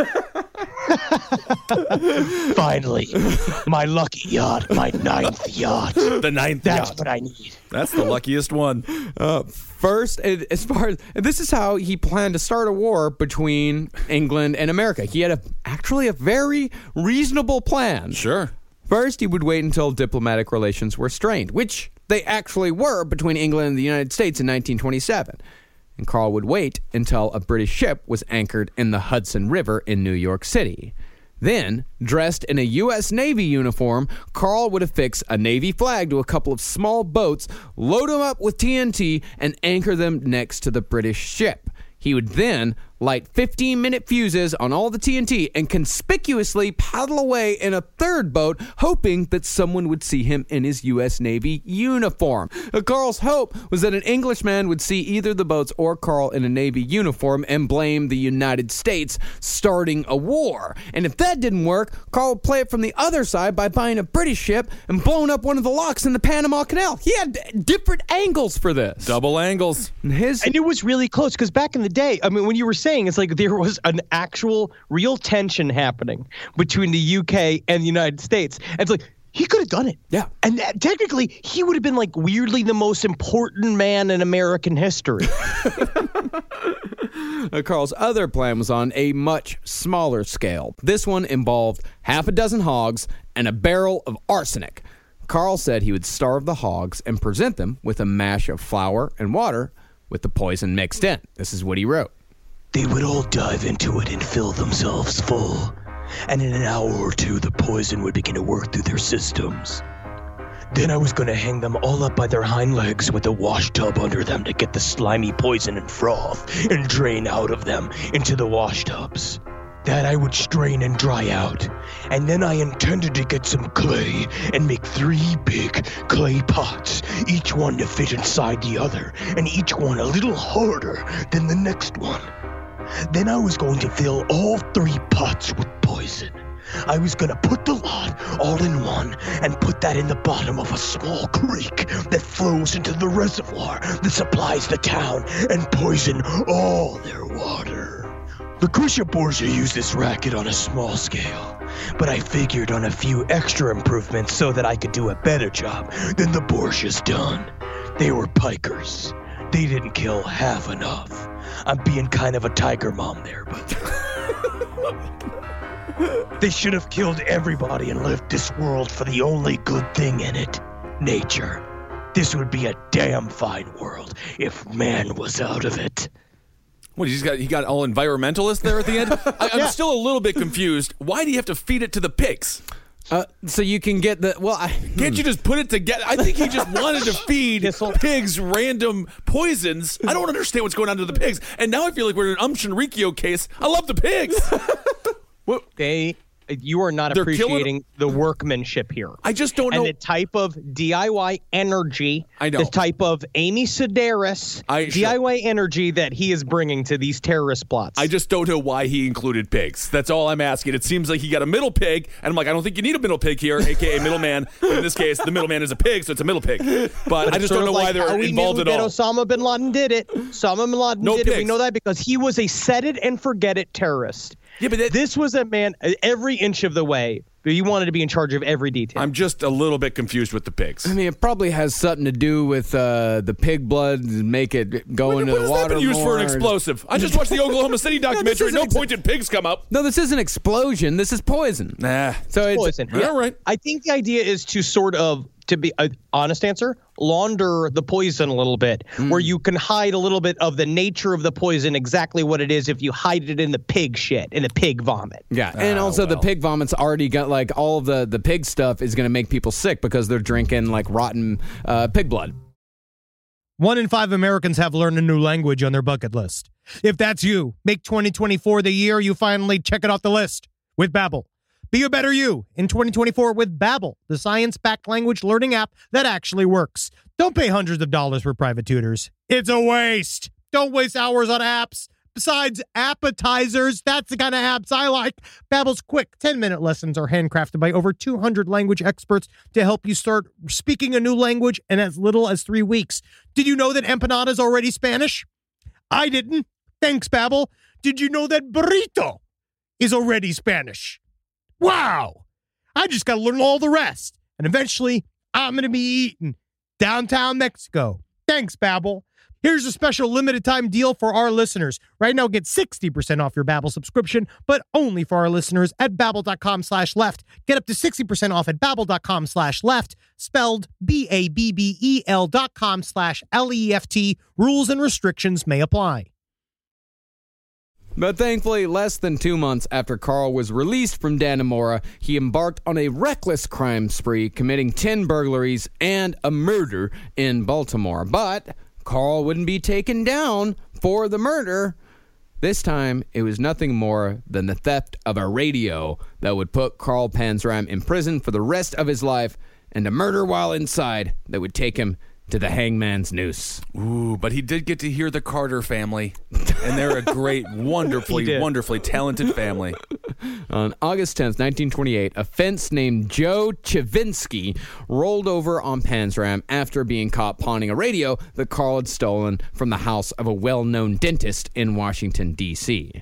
Finally, my lucky yacht, my ninth yacht. The ninth That's yacht. what I need. That's the luckiest one. Uh, first, as far as this is how he planned to start a war between England and America. He had a, actually a very reasonable plan. Sure. First, he would wait until diplomatic relations were strained, which they actually were between England and the United States in nineteen twenty-seven. And Carl would wait until a British ship was anchored in the Hudson River in New York City. Then, dressed in a U S Navy uniform, Carl would affix a Navy flag to a couple of small boats, load them up with T N T, and anchor them next to the British ship. He would then light fifteen-minute fuses on all the T N T and conspicuously paddle away in a third boat, hoping that someone would see him in his U S Navy uniform. Uh, Carl's hope was that an Englishman would see either the boats or Carl in a Navy uniform and blame the United States starting a war. And if that didn't work, Carl would play it from the other side by buying a British ship and blowing up one of the locks in the Panama Canal. He had different angles for this. Double angles. And his And it was really close because back in the day, I mean, when you were saying it's like there was an actual real tension happening between the U K and the United States. And it's like, he could have done it. Yeah. And that, technically, he would have been like weirdly the most important man in American history. Uh, Carl's other plan was on a much smaller scale. This one involved half a dozen hogs and a barrel of arsenic. Carl said he would starve the hogs and present them with a mash of flour and water with the poison mixed in. This is what he wrote. They would all dive into it and fill themselves full. And in an hour or two, the poison would begin to work through their systems. Then I was going to hang them all up by their hind legs with a wash tub under them to get the slimy poison and froth and drain out of them into the wash tubs. That I would strain and dry out. And then I intended to get some clay and make three big clay pots, each one to fit inside the other, and each one a little harder than the next one. Then I was going to fill all three pots with poison. I was going to put the lot all in one and put that in the bottom of a small creek that flows into the reservoir that supplies the town and poison all their water. Lucretia Borgia used this racket on a small scale, but I figured on a few extra improvements so that I could do a better job than the Borgias done. They were pikers. They didn't kill half enough. I'm being kind of a tiger mom there, but they should have killed everybody and left this world for the only good thing in it, nature. This would be a damn fine world if man was out of it. What, he's got, he got all environmentalist there at the end? I, I'm yeah. still a little bit confused. Why do you have to feed it to the pigs? Uh, so you can get the, well, I... Can't you just put it together? I think he just wanted to feed pigs random poisons. I don't understand what's going on to the pigs. And now I feel like we're in an Um Shinrikyo case. I love the pigs. What? They... You are not They're appreciating the workmanship here. I just don't know. And the type of D I Y energy, I know. the type of Amy Sedaris I, D I Y sure. energy that he is bringing to these terrorist plots. I just don't know why he included pigs. That's all I'm asking. It seems like he got a middle pig, and I'm like, I don't think you need a middle pig here, a k a middleman. In this case, the middleman is a pig, so it's a middle pig. But, but I just don't know like why they're involved at all. That Osama bin Laden did it. Osama bin Laden no did pigs. it. We know that because he was a set it and forget it terrorist. Yeah, but that, this was a man every inch of the way. He wanted to be in charge of every detail. I'm just a little bit confused with the pigs. I mean, it probably has something to do with uh, the pig blood and make it go what, into what the has water that been used more? for an explosive? I just watched the Oklahoma City documentary. No, no point did pigs come up. No, this isn't explosion. This is poison. Nah, so it's poison. Yeah. All right. I think the idea is to sort of, to be an honest answer, launder the poison a little bit, mm. where you can hide a little bit of the nature of the poison, exactly what it is, if you hide it in the pig shit, in the pig vomit. Yeah, and oh, also well. the pig vomit's already got, like, all of the, the pig stuff is going to make people sick because they're drinking, like, rotten uh, pig blood. One in five Americans have learned a new language on their bucket list. If that's you, make twenty twenty-four the year you finally check it off the list with Babbel. Be a better you in twenty twenty-four with Babbel, the science-backed language learning app that actually works. Don't pay hundreds of dollars for private tutors. It's a waste. Don't waste hours on apps. Besides appetizers, that's the kind of apps I like. Babbel's quick ten-minute lessons are handcrafted by over two hundred language experts to help you start speaking a new language in as little as three weeks. Did you know that empanada is already Spanish? I didn't. Thanks, Babbel. Did you know that burrito is already Spanish? Wow. I just got to learn all the rest. And eventually, I'm going to be eating downtown Mexico. Thanks, Babbel. Here's a special limited time deal for our listeners. Right now, get sixty percent off your Babbel subscription, but only for our listeners at babbel.com slash left. Get up to sixty percent off at babbel.com slash left, spelled B-A-B-B-E-L dot com slash L-E-F-T. Rules and restrictions may apply. But thankfully, less than two months after Carl was released from Dannemora, he embarked on a reckless crime spree, committing ten burglaries and a murder in Baltimore. But Carl wouldn't be taken down for the murder. This time, it was nothing more than the theft of a radio that would put Carl Panzram in prison for the rest of his life, and a murder while inside that would take him to the hangman's noose. Ooh, but he did get to hear the Carter family, and they're a great, wonderfully, wonderfully talented family. On August tenth, nineteen twenty-eight, a fence named Joe Chavinsky rolled over on Panzram after being caught pawning a radio that Carl had stolen from the house of a well-known dentist in Washington, D C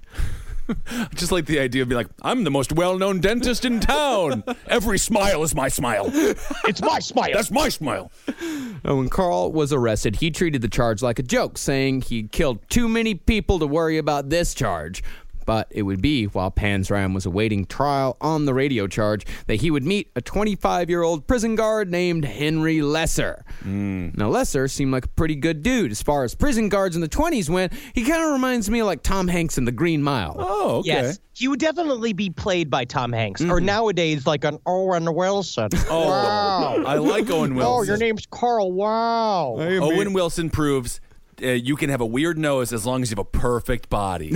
Just like the idea of being like, I'm the most well-known dentist in town. Every smile is my smile. It's my smile. That's my smile. When Carl was arrested, he treated the charge like a joke, saying he'd killed too many people to worry about this charge. But it would be while Panzram was awaiting trial on the radio charge that he would meet a twenty-five-year-old prison guard named Henry Lesser. Mm. Now, Lesser seemed like a pretty good dude. As far as prison guards in the twenties went, he kind of reminds me of like Tom Hanks in The Green Mile. Oh, okay. Yes, he would definitely be played by Tom Hanks, Mm-hmm. or nowadays like an Owen Wilson. Oh, Wow. I like Owen Wilson. Oh, your name's Carl. Wow. Owen Wilson proves uh, you can have a weird nose as long as you have a perfect body.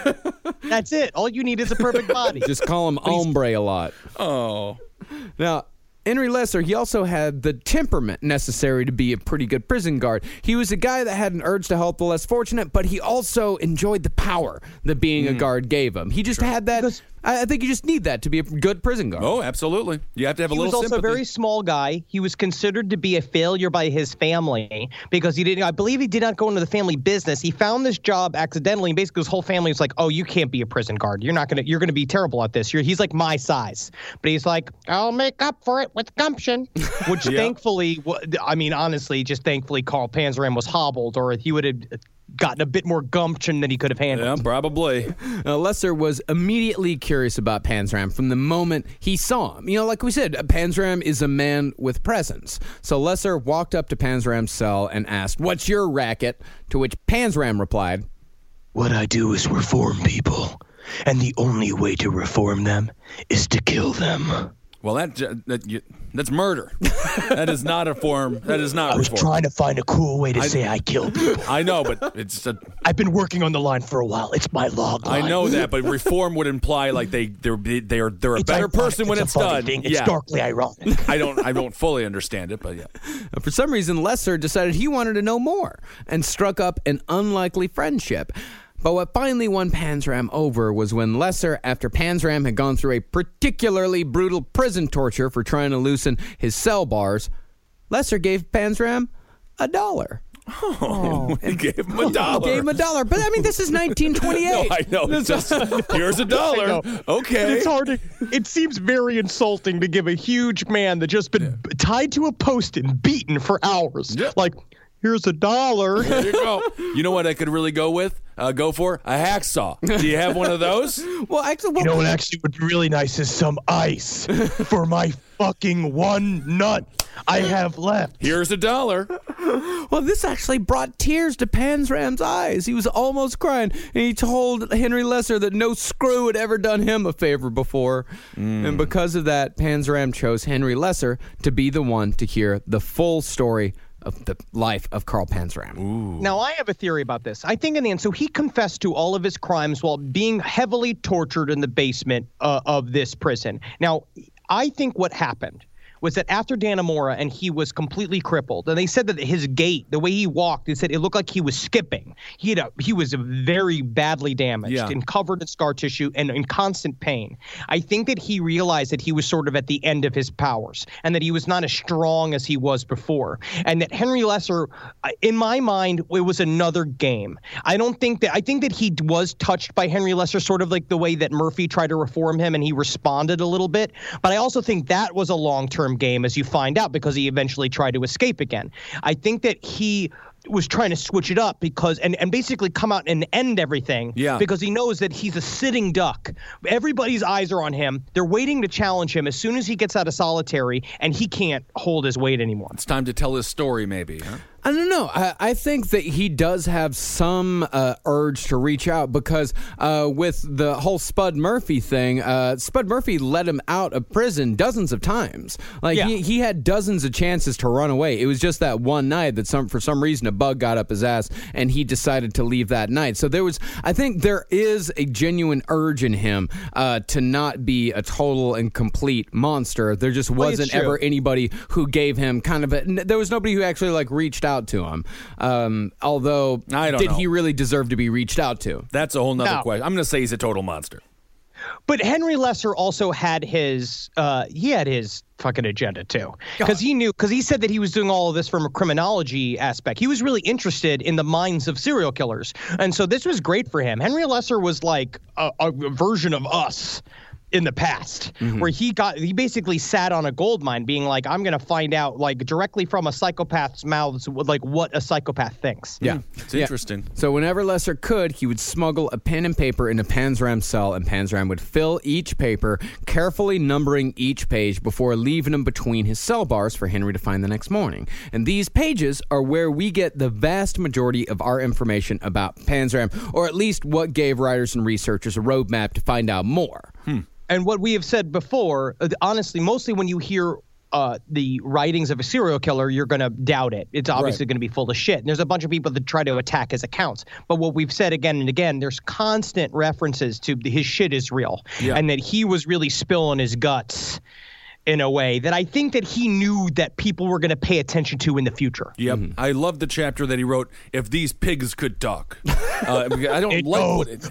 That's it. All you need is a perfect body. Just call him hombre a lot. Oh. Now, Henry Lesser, he also had the temperament necessary to be a pretty good prison guard. He was a guy that had an urge to help the less fortunate, but he also enjoyed the power that being a guard gave him. He just had that. Because- I I think you just need that to be a good prison guard. Oh, absolutely. You have to have a He was little also sympathy. a very small guy. He was considered to be a failure by his family because he didn't, I believe he did not go into the family business. He found this job accidentally, and basically his whole family was like, oh, you can't be a prison guard. You're not going to, you're going to be terrible at this. You're, he's like my size. But he's like, I'll make up for it with gumption. Which Yeah. thankfully, I mean, honestly, just thankfully Carl Panzram was hobbled, or he would have gotten a bit more gumption than he could have handled. Yeah, probably. Now, Lesser was immediately curious about Panzram from the moment he saw him. You know, like we said, Panzram is a man with presence. So Lesser walked up to Panzram's cell and asked, "What's your racket?" To which Panzram replied, What I do is reform people, and the only way to reform them is to kill them. Well, that, that you, that's murder. That is not a form. That is not I was reform. trying to find a cool way to I- say I kill people. I know, but it's a, I've been working on the line for a while. It's my log line. I know that, but reform would imply like they they're they're they're a It's better ironic. person when a it's funny done. thing. It's yeah, darkly ironic. I don't I don't fully understand it, but yeah. For some reason, Lesser decided he wanted to know more and struck up an unlikely friendship. But what finally won Panzram over was when Lesser, after Panzram had gone through a particularly brutal prison torture for trying to loosen his cell bars, Lesser gave Panzram a dollar. Oh, he gave him a dollar. Gave him a dollar. But I mean, this is nineteen twenty-eight. No, I know. It's just, here's a dollar. Okay. It's hard to, it seems very insulting to give a huge man that just been b- tied to a post and beaten for hours. Yeah. Like, here's a dollar. There you go. You know what I could really go with? Uh, go for a hacksaw. Do you have one of those? Well, actually, You well, know what actually would be really nice is some ice for my fucking one nut I have left. Here's a dollar. well, this actually brought tears to Panzram's eyes. He was almost crying, and he told Henry Lesser that no screw had ever done him a favor before. Mm. And because of that, Panzram chose Henry Lesser to be the one to hear the full story of the life of Carl Panzram. Ooh. Now, I have a theory about this. I think in the end, so he confessed to all of his crimes while being heavily tortured in the basement uh, of this prison. Now, I think what happened was that after Dannemora and he was completely crippled, and they said that his gait, the way he walked, they said it looked like he was skipping. He had a, he was very badly damaged Yeah. and covered in scar tissue and in constant pain. I think that he realized that he was sort of at the end of his powers and that he was not as strong as he was before. And that Henry Lesser, uh, in my mind, it was another game. I don't think that, I think that he was touched by Henry Lesser, sort of like the way that Murphy tried to reform him and he responded a little bit. But I also think that was a long-term game, as you find out, because he eventually tried to escape again. I think that he was trying to switch it up because and, and basically come out and end everything Yeah. because he knows that he's a sitting duck. Everybody's eyes are on him. They're waiting to challenge him as soon as he gets out of solitary, and he can't hold his weight anymore. It's time to tell his story, maybe, huh? I don't know. I, I think that he does have some uh, urge to reach out because uh, with the whole Spud Murphy thing, uh, Spud Murphy let him out of prison dozens of times. Like Yeah. he, he had dozens of chances to run away. It was just that one night that some for some reason a bug got up his ass and he decided to leave that night. So there was, I think there is a genuine urge in him uh, to not be a total and complete monster. There just Well, it's wasn't true. ever anybody who gave him kind of a, there was nobody who actually like reached out to him. Um, although, I don't did know. he really deserve to be reached out to? That's a whole nother No. question. I'm going to say he's a total monster. But Henry Lesser also had his uh, he had his fucking agenda too, because he knew because he said that he was doing all of this from a criminology aspect. He was really interested in the minds of serial killers, and so this was great for him. Henry Lesser was like a, a version of us in the past, Mm-hmm. where he got he basically sat on a gold mine being like, I'm going to find out like directly from a psychopath's mouths like what a psychopath thinks. Yeah. It's interesting. So whenever Lesser could, he would smuggle a pen and paper into Panzram's cell, and Panzram would fill each paper, carefully numbering each page before leaving them between his cell bars for Henry to find the next morning. And these pages are where we get the vast majority of our information about Panzram, or at least what gave writers and researchers a roadmap to find out more. Hmm. And what we have said before, uh, honestly, mostly when you hear uh, the writings of a serial killer, you're going to doubt it. It's obviously Right. going to be full of shit. And there's a bunch of people that try to attack his accounts. But what we've said again and again, there's constant references to his shit is real. Yeah. And that he was really spilling his guts in a way that I think that he knew that people were going to pay attention to in the future. Yep. I love the chapter that he wrote, If These Pigs Could Talk. Uh, I don't like what it...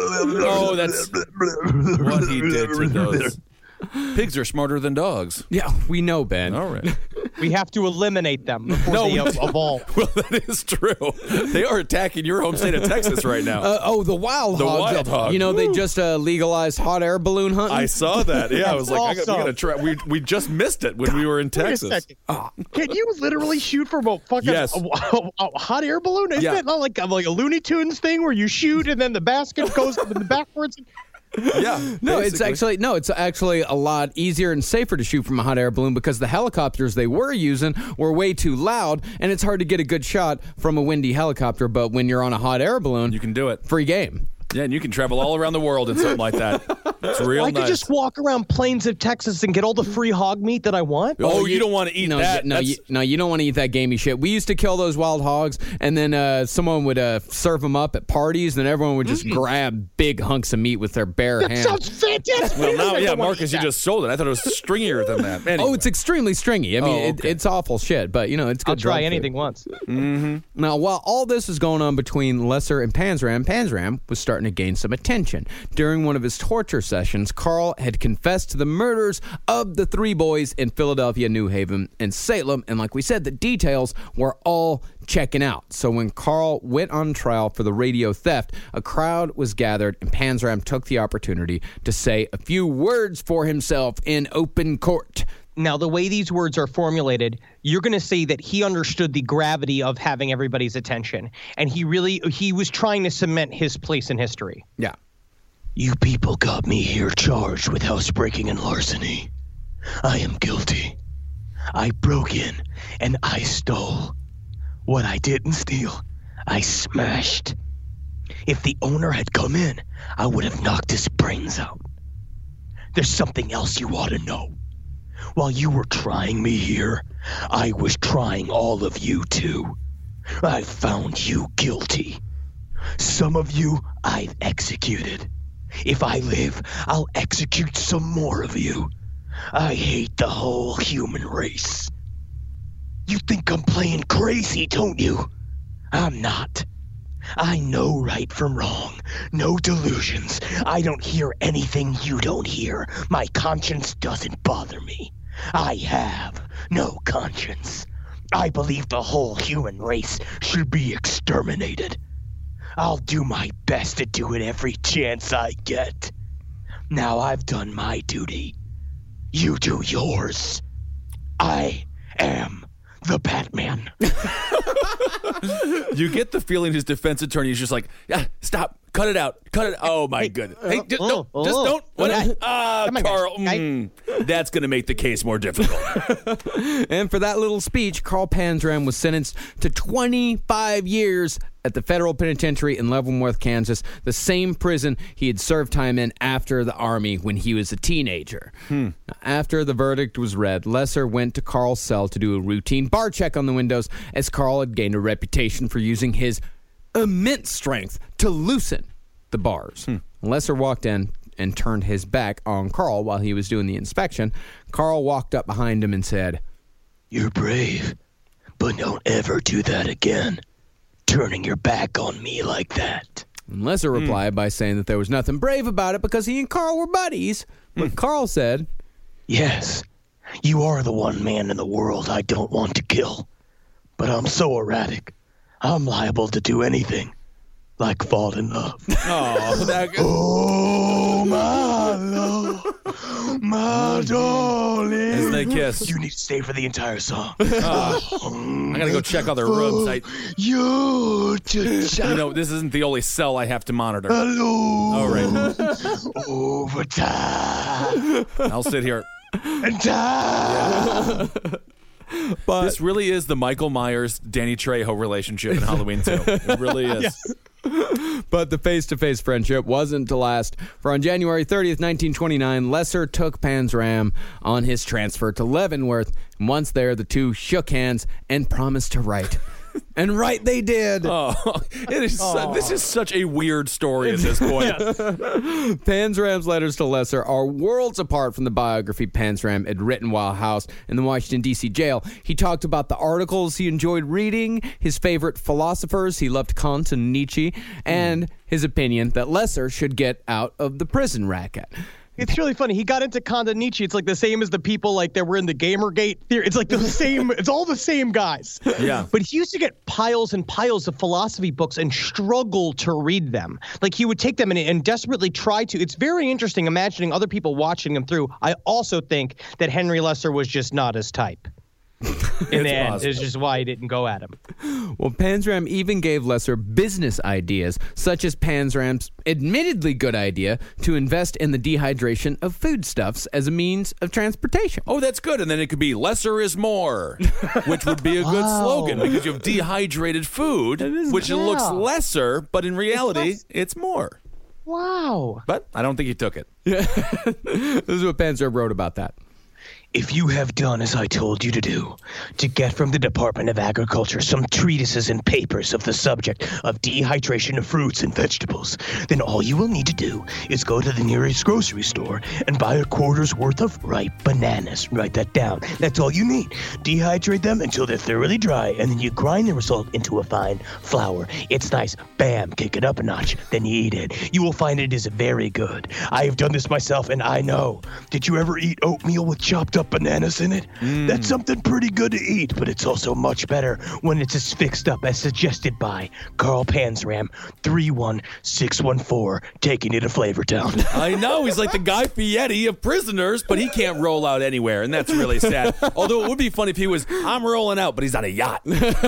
Oh, that's what he did to those. Pigs are smarter than dogs. Yeah, we know, Ben. All right. We have to eliminate them before No, they we- ev- evolve. Well, that is true. They are attacking your home state of Texas right now. Uh, oh, the wild The hogs. wild hog. You know, they just uh, legalized hot air balloon hunting. I saw that. Yeah, I was like, I got, we Awesome. got to try. We we just missed it when we were in Wait a Texas. second. Can you literally shoot from a fucking Yes. a, a- a hot air balloon? Isn't Yeah. it not like a, like a Looney Tunes thing where you shoot and then the basket goes backwards? Yeah. No, it's basically. actually no, it's actually a lot easier and safer to shoot from a hot air balloon because the helicopters they were using were way too loud, and it's hard to get a good shot from a windy helicopter. But when you're on a hot air balloon, You can do it. free game. Yeah, and you can travel all around the world in something like that. It's real I nice. could just walk around plains of Texas and get all the free hog meat that I want. Oh, you, don't want to eat no, that. y- no, That's- you, no, you don't want to eat that gamey shit. We used to kill those wild hogs, and then uh, someone would uh, serve them up at parties, and everyone would just grab big hunks of meat with their bare That hands. sounds fantastic. well, now, I yeah, don't wanna Marcus, eat you that. just sold it. I thought it was stringier than that. Anyway. Oh, it's extremely stringy. I mean, Oh, it, okay. it's awful shit, but you know, it's good. I'll try drug food. anything once. Now, while all this is going on between Lesser and Panzram, Panzram was starting to gain some attention. During one of his torture sessions, Carl had confessed to the murders of the three boys in Philadelphia, New Haven, and Salem, and like we said, the details were all checking out. So when Carl went on trial for the radio theft, a crowd was gathered, and Panzram took the opportunity to say a few words for himself in open court. Now, the way these words are formulated, you're going to say that he understood the gravity of having everybody's attention, and he really he was trying to cement his place in history. Yeah. You people got me here charged with housebreaking and larceny. I am guilty. I broke in and I stole. What I didn't steal, I smashed. If the owner had come in, I would have knocked his brains out. There's something else you ought to know. While you were trying me here, I was trying all of you too. I found you guilty. Some of you I've executed. If I live, I'll execute some more of you. I hate the whole human race. You think I'm playing crazy, don't you? I'm not. I know right from wrong. No delusions. I don't hear anything you don't hear. My conscience doesn't bother me. I have no conscience. I believe the whole human race should be exterminated. I'll do my best to do it every chance I get. Now I've done my duty. You do yours. I am the Batman. You get the feeling his defense attorney is just like, yeah, stop, cut it out, cut it. Oh my goodness! Hey, just, oh, don't, just oh, don't. What? okay. Ah, Come on, Carl. guys. mm, that's going to make the case more difficult. And for that little speech, Carl Panzram was sentenced to twenty-five years at the federal penitentiary in Leavenworth, Kansas, the same prison he had served time in after the Army when he was a teenager. Hmm. After the verdict was read, Lesser went to Carl's cell to do a routine bar check on the windows, as Carl had gained a reputation for using his immense strength to loosen the bars. Hmm. Lesser walked in and turned his back on Carl while he was doing the inspection. Carl walked up behind him and said, You're brave, but don't ever do that again. Turning your back on me like that. And Lesser replied mm. by saying that there was nothing brave about it because he and Carl were buddies. But mm. Carl said, Yes, you are the one man in the world I don't want to kill. But I'm so erratic, I'm liable to do anything. Like fall in love. Oh, that oh my love, my darling. As they kiss. You need to stay for the entire song. Uh, I gotta go check other rooms. I, you, you know, this isn't the only cell I have to monitor. Hello. All right. Overtime. I'll sit here. And time. Yeah. But this really is the Michael Myers Danny Trejo relationship in Halloween two. It really is. Yes. But the face-to-face friendship wasn't to last. For on January thirtieth, nineteen twenty-nine, Lesser took Panzram on his transfer to Leavenworth. And once there, the two shook hands and promised to write. And right they did. Oh, it is. Su- this is such a weird story at this point. Panzram's letters to Lesser are worlds apart from the biography Panzram had written while housed in the Washington, D C jail. He talked about the articles he enjoyed reading, his favorite philosophers, he loved Kant and Nietzsche, and mm. his opinion that Lesser should get out of the prison racket. It's really funny. He got into Kant and Nietzsche. It's like the same as the people like that were in the Gamergate theory. It's like the same. It's all the same guys. Yeah. But he used to get piles and piles of philosophy books and struggle to read them. Like he would take them and, and desperately try to. It's very interesting imagining other people watching him through. I also think that Henry Lesser was just not his type. In the end, it's just why he didn't go at him. Well, Panzram even gave Lesser business ideas, such as Panzram's admittedly good idea to invest in the dehydration of foodstuffs as a means of transportation. Oh, that's good. And then it could be lesser is more, which would be a good wow. slogan because you have dehydrated food, is, which yeah. it looks lesser, but in reality, it's, it's more. Wow. But I don't think he took it. Yeah. This is what Panzram wrote about that. If you have done as I told you to do, to get from the Department of Agriculture some treatises and papers of the subject of dehydration of fruits and vegetables, then all you will need to do is go to the nearest grocery store and buy a quarter's worth of ripe bananas. Write that down. That's all you need. Dehydrate them until they're thoroughly dry, and then you grind the result into a fine flour. It's nice. Bam, kick it up a notch. Then you eat it. You will find it is very good. I have done this myself, and I know. Did you ever eat oatmeal with chopped up bananas in it? Mm. That's something pretty good to eat, but it's also much better when it's as fixed up as suggested by Carl Panzram, three one six one four, taking it to Flavortown. I know, he's like the Guy Fieri of prisoners, but he can't roll out anywhere, and that's really sad. Although it would be funny if he was, I'm rolling out, but he's on a yacht.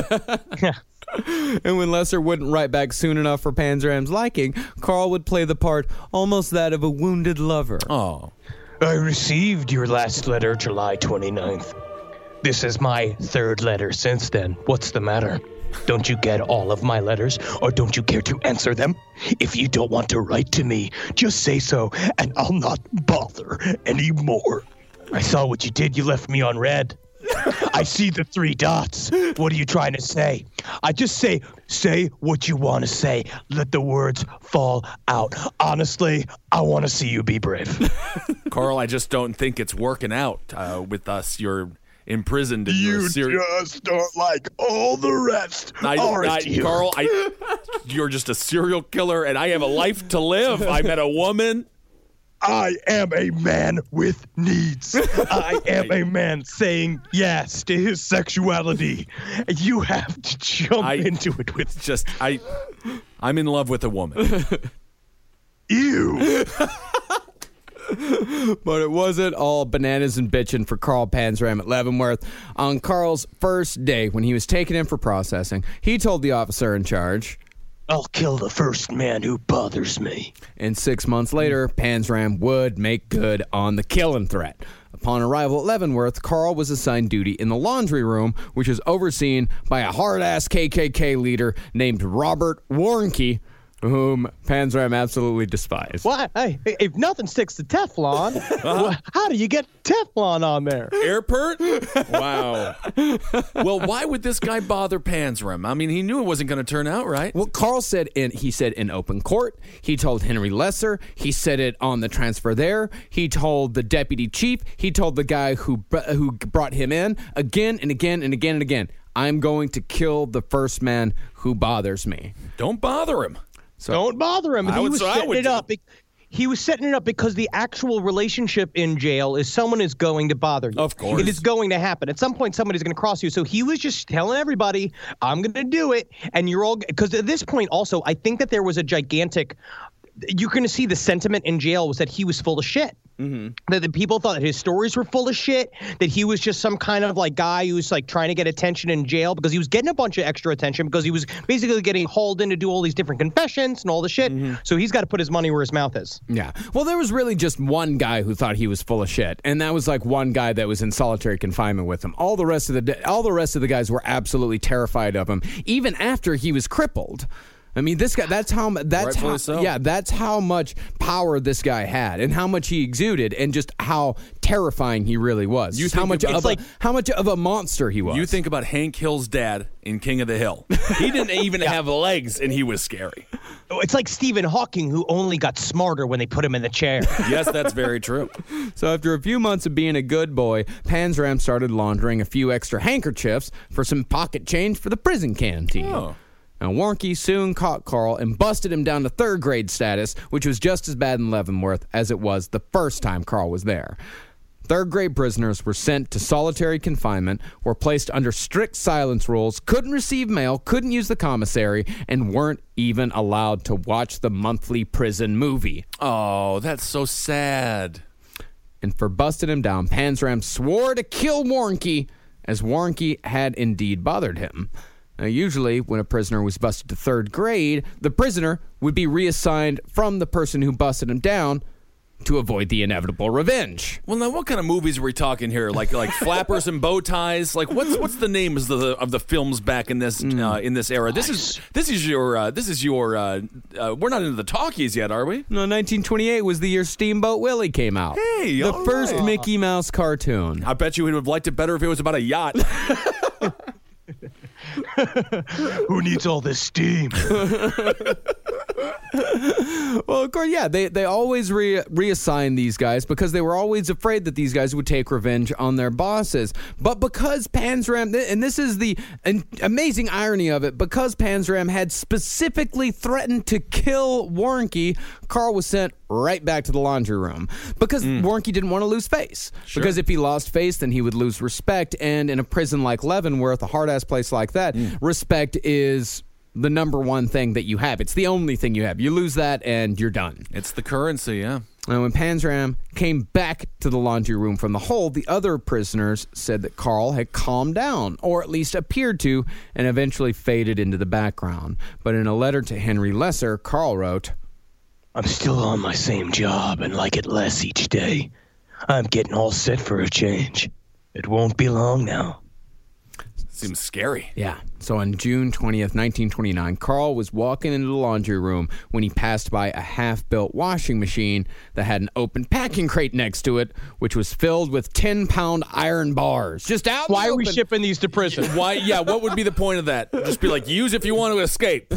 And when Lesser wouldn't write back soon enough for Panzram's liking, Carl would play the part almost that of a wounded lover. Oh. I received your last letter July twenty-ninth. This is my third letter since then. What's the matter? Don't you get all of my letters, or don't you care to answer them? If you don't want to write to me, just say so, and I'll not bother anymore. I saw what you did. You left me on red. I see the three dots. What are you trying to say? I just say, Say what you want to say. Let the words fall out. Honestly, I want to see you be brave. Carl, I just don't think it's working out uh, with us. You're imprisoned. And You you're seri- just aren't like all the rest, I, aren't I, you? Carl, I, you're just a serial killer, and I have a life to live. I met a woman. I am a man with needs. I am a man saying yes to his sexuality. You have to jump I- into it with Just, I, I'm in love with a woman. you. But it wasn't all bananas and bitching for Carl Panzram at Leavenworth. On Carl's first day, when he was taken in for processing, he told the officer in charge, I'll kill the first man who bothers me. and six months later, Panzram would make good on the killing threat. Upon arrival at Leavenworth, Carl was assigned duty in the laundry room, which was overseen by a hard-ass K K K leader named Robert Warnke, whom Panzram absolutely despised. Why? Hey, if nothing sticks to Teflon, well, how do you get Teflon on there? Airport? Wow. Well, why would this guy bother Panzram? I mean, he knew it wasn't going to turn out right. Well, Carl said in he said in open court. He told Henry Lesser. He said it on the transfer there. He told the deputy chief. He told the guy who who brought him in again and again and again and again. I'm going to kill the first man who bothers me. Don't bother him. So, Don't bother him. I He would- was so I setting would it do. up. be- He was setting it up because the actual relationship in jail is someone is going to bother you. Of course. It is going to happen. At some point, somebody's going to cross you. So he was just telling everybody, I'm going to do it. And you're all, because at this point also, I think that there was a gigantic, you're going to see the sentiment in jail was that he was full of shit. Mm-hmm. That the people thought that his stories were full of shit, that he was just some kind of like guy who's like trying to get attention in jail because he was getting a bunch of extra attention because he was basically getting hauled in to do all these different confessions and all the shit. Mm-hmm. So he's got to put his money where his mouth is. yeah. Well, there was really just one guy who thought he was full of shit, and that was like one guy that was in solitary confinement with him. All the rest of the all the rest of the guys were absolutely terrified of him, even after he was crippled. I mean, this guy, that's how, that's Rightfully how, so. yeah, that's how much power this guy had and how much he exuded and just how terrifying he really was. You Just how think much about- of It's a, how much of a monster he was. You think about Hank Hill's dad in King of the Hill. He didn't even have legs, and he was scary. It's like Stephen Hawking, who only got smarter when they put him in the chair. Yes, that's very true. So after a few months of being a good boy, Panzram started laundering a few extra handkerchiefs for some pocket change for the prison canteen. Oh. Now, Warnke soon caught Carl and busted him down to third grade status, which was just as bad in Leavenworth as it was the first time Carl was there. Third grade prisoners were sent to solitary confinement, were placed under strict silence rules, couldn't receive mail, couldn't use the commissary, and weren't even allowed to watch the monthly prison movie. Oh, that's so sad. And for busting him down, Panzram swore to kill Warnke, as Warnke had indeed bothered him. Now, usually, when a prisoner was busted to third grade, the prisoner would be reassigned from the person who busted him down to avoid the inevitable revenge. Well, now, what kind of movies are we talking here? Like, like flappers and bow ties. Like, what's what's the names of the of the films back in this uh, in this era? This is this is your uh, this is your. Uh, uh, we're not into the talkies yet, are we? No, nineteen twenty-eight was the year Steamboat Willie came out. Hey, the all first right. Mickey Mouse cartoon. I bet you would have liked it better if it was about a yacht. Who needs all this steam? Well, of course, yeah, they they always re- reassign these guys because they were always afraid that these guys would take revenge on their bosses. But because Panzram, and this is the an amazing irony of it, because Panzram had specifically threatened to kill Warnke, Carl was sent right back to the laundry room because mm. Warnke didn't want to lose face. Sure. Because if he lost face, then he would lose respect. And in a prison like Leavenworth, a hard-ass place like that, mm. respect is the number one thing that you have. It's the only thing you have. You lose that and you're done. It's the currency, yeah. And when Panzram came back to the laundry room from the hold, the other prisoners said that Carl had calmed down, or at least appeared to, and eventually faded into the background. But in a letter to Henry Lesser, Carl wrote, I'm still on my same job and like it less each day. I'm getting all set for a change. It won't be long now. Seems scary. Yeah. So on June twentieth, nineteen twenty-nine, Carl was walking into the laundry room when he passed by a half-built washing machine that had an open packing crate next to it, which was filled with ten-pound iron bars. Just out in Why the are we open. shipping these to prison? Why? Yeah, what would be the point of that? Just be like, use if you want to escape.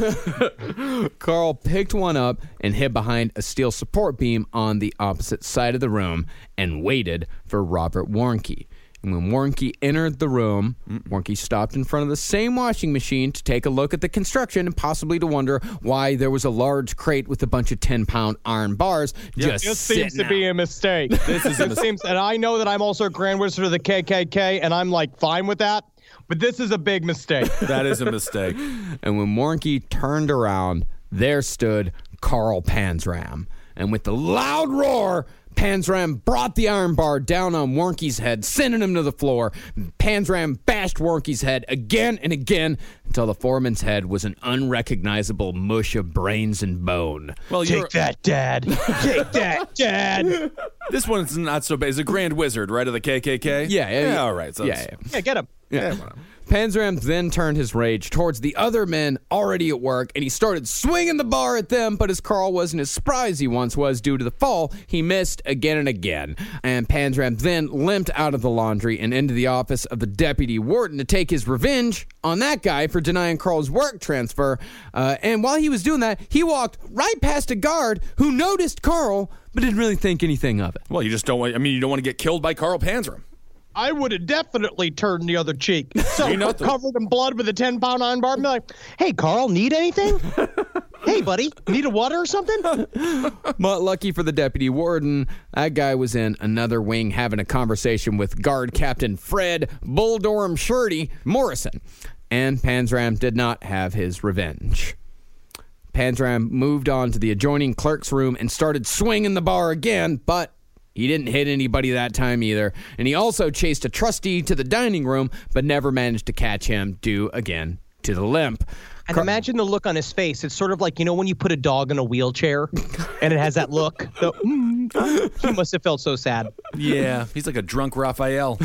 Carl picked one up and hid behind a steel support beam on the opposite side of the room and waited for Robert Warnke. And when Warnke entered the room, Warnke stopped in front of the same washing machine to take a look at the construction and possibly to wonder why there was a large crate with a bunch of ten-pound iron bars just This sitting seems to be out. a mistake. This is a mistake. Seems, and I know that I'm also a Grand Wizard of the K K K, and I'm like fine with that. But this is a big mistake. That is a mistake. And when Warnke turned around, there stood Carl Panzram. And with the loud roar, Panzram brought the iron bar down on Warnke's head, sending him to the floor. Panzram bashed Warnke's head again and again until the foreman's head was an unrecognizable mush of brains and bone. Well, you're, Take that, Dad. Take that, Dad. this one's not so bad. He's a Grand Wizard, right, of the K K K? Yeah, yeah, yeah. all right. So Yeah, it's- yeah. Yeah, get him. Yeah. Panzram then turned his rage towards the other men already at work, and he started swinging the bar at them, but as Carl wasn't as spry as he once was due to the fall, he missed again and again. And Panzram then limped out of the laundry and into the office of the deputy warden to take his revenge on that guy for denying Carl's work transfer. Uh, and while he was doing that, he walked right past a guard who noticed Carl, but didn't really think anything of it. Well, you just don't want, I mean, you don't want to get killed by Carl Panzram. I would have definitely turned the other cheek. So You know the- covered in blood with a ten-pound iron bar, and be like, "Hey, Carl, need anything? Hey, buddy, need a water or something?" But lucky for the deputy warden, that guy was in another wing having a conversation with guard captain Fred Bulldorm Shirty Morrison. And Panzram did not have his revenge. Panzram moved on to the adjoining clerk's room and started swinging the bar again, but he didn't hit anybody that time either. And he also chased a trustee to the dining room, but never managed to catch him due again to the limp. And Car- imagine the look on his face. It's sort of like, you know, when you put a dog in a wheelchair and it has that look. The, mm, he must have felt so sad. Yeah, he's like a drunk Raphael.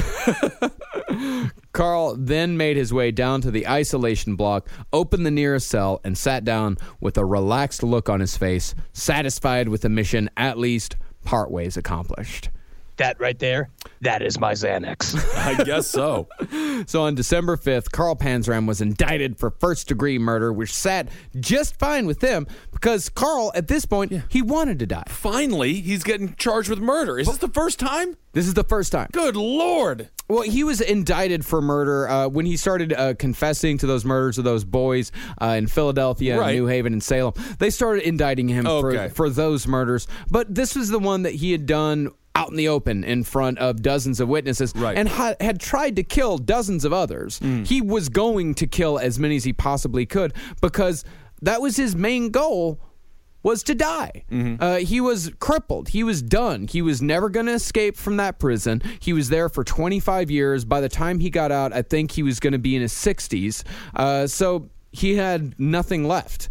Carl then made his way down to the isolation block, opened the nearest cell, and sat down with a relaxed look on his face, satisfied with the mission at least part ways accomplished. That right there, that is my Xanax. I guess so. So on December fifth, Carl Panzram was indicted for first-degree murder, which sat just fine with him because Carl, at this point, he wanted to die. Finally, he's getting charged with murder. Is this the first time? This is the first time. Good Lord. Well, he was indicted for murder uh, when he started uh, confessing to those murders of those boys uh, in Philadelphia, Right. and New Haven, and Salem. They started indicting him Okay. for, for those murders. But this was the one that he had done out in the open in front of dozens of witnesses, Right. and ha- had tried to kill dozens of others. He was going to kill as many as he possibly could because that was his main goal, was to die. Uh, he was crippled. He was done. He was never going to escape from that prison. He was there for twenty-five years. By the time he got out, I think he was going to be in his sixties. Uh, so he had nothing left.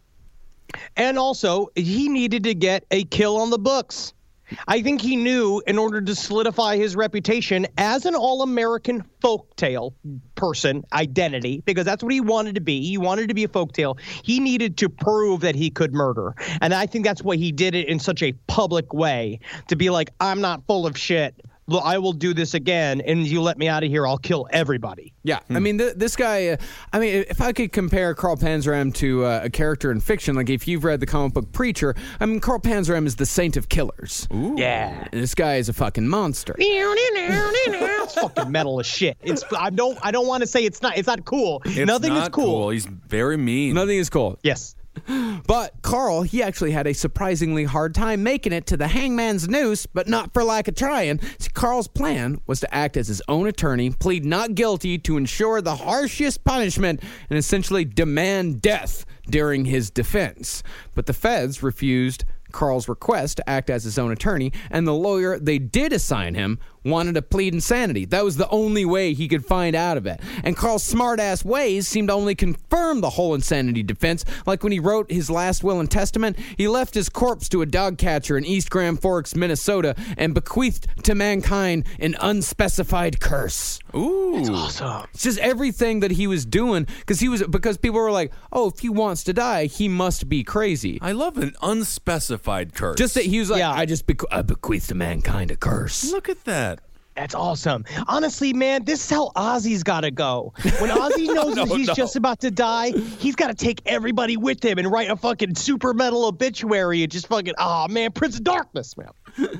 And also, he needed to get a kill on the books. I think he knew in order to solidify his reputation as an all-American folktale person identity, because that's what he wanted to be. He wanted to be a folktale. He needed to prove that he could murder. And I think that's why he did it in such a public way, to be like, I'm not full of shit. Look, I will do this again, and you let me out of here, I'll kill everybody. Yeah, I mean, th- this guy, uh, I mean, if I could compare Carl Panzram to uh, a character in fiction, like if you've read the comic book Preacher, I mean, Carl Panzram is the saint of killers. Yeah. And this guy is a fucking monster. It's fucking metal as shit. It's I don't I don't want to say it's not it's not cool. It's Nothing not is cool. He's very mean. Nothing is cool. Yes. But Carl, he actually had a surprisingly hard time making it to the hangman's noose, but not for lack of trying. See, Carl's plan was to act as his own attorney, plead not guilty to ensure the harshest punishment, and essentially demand death during his defense. But the feds refused Carl's request to act as his own attorney, and the lawyer they did assign him wanted to plead insanity. That was the only way he could find out of it. And Carl's smart-ass ways seemed to only confirm the whole insanity defense. Like when he wrote his last will and testament, he left his corpse to a dog catcher in East Grand Forks, Minnesota, and bequeathed to mankind an unspecified curse. Ooh. It's awesome. It's just everything that he was doing because he was because people were like, oh, if he wants to die, he must be crazy. I love an unspecified curse. Just that he was like, Yeah. I just bequ- I bequeath to mankind a curse. Look at that. That's awesome. Honestly, man, this is how Ozzy's got to go. When Ozzy knows No, that he's no. just about to die, he's got to take everybody with him and write a fucking super metal obituary and just fucking, oh, man, Prince of Darkness, man.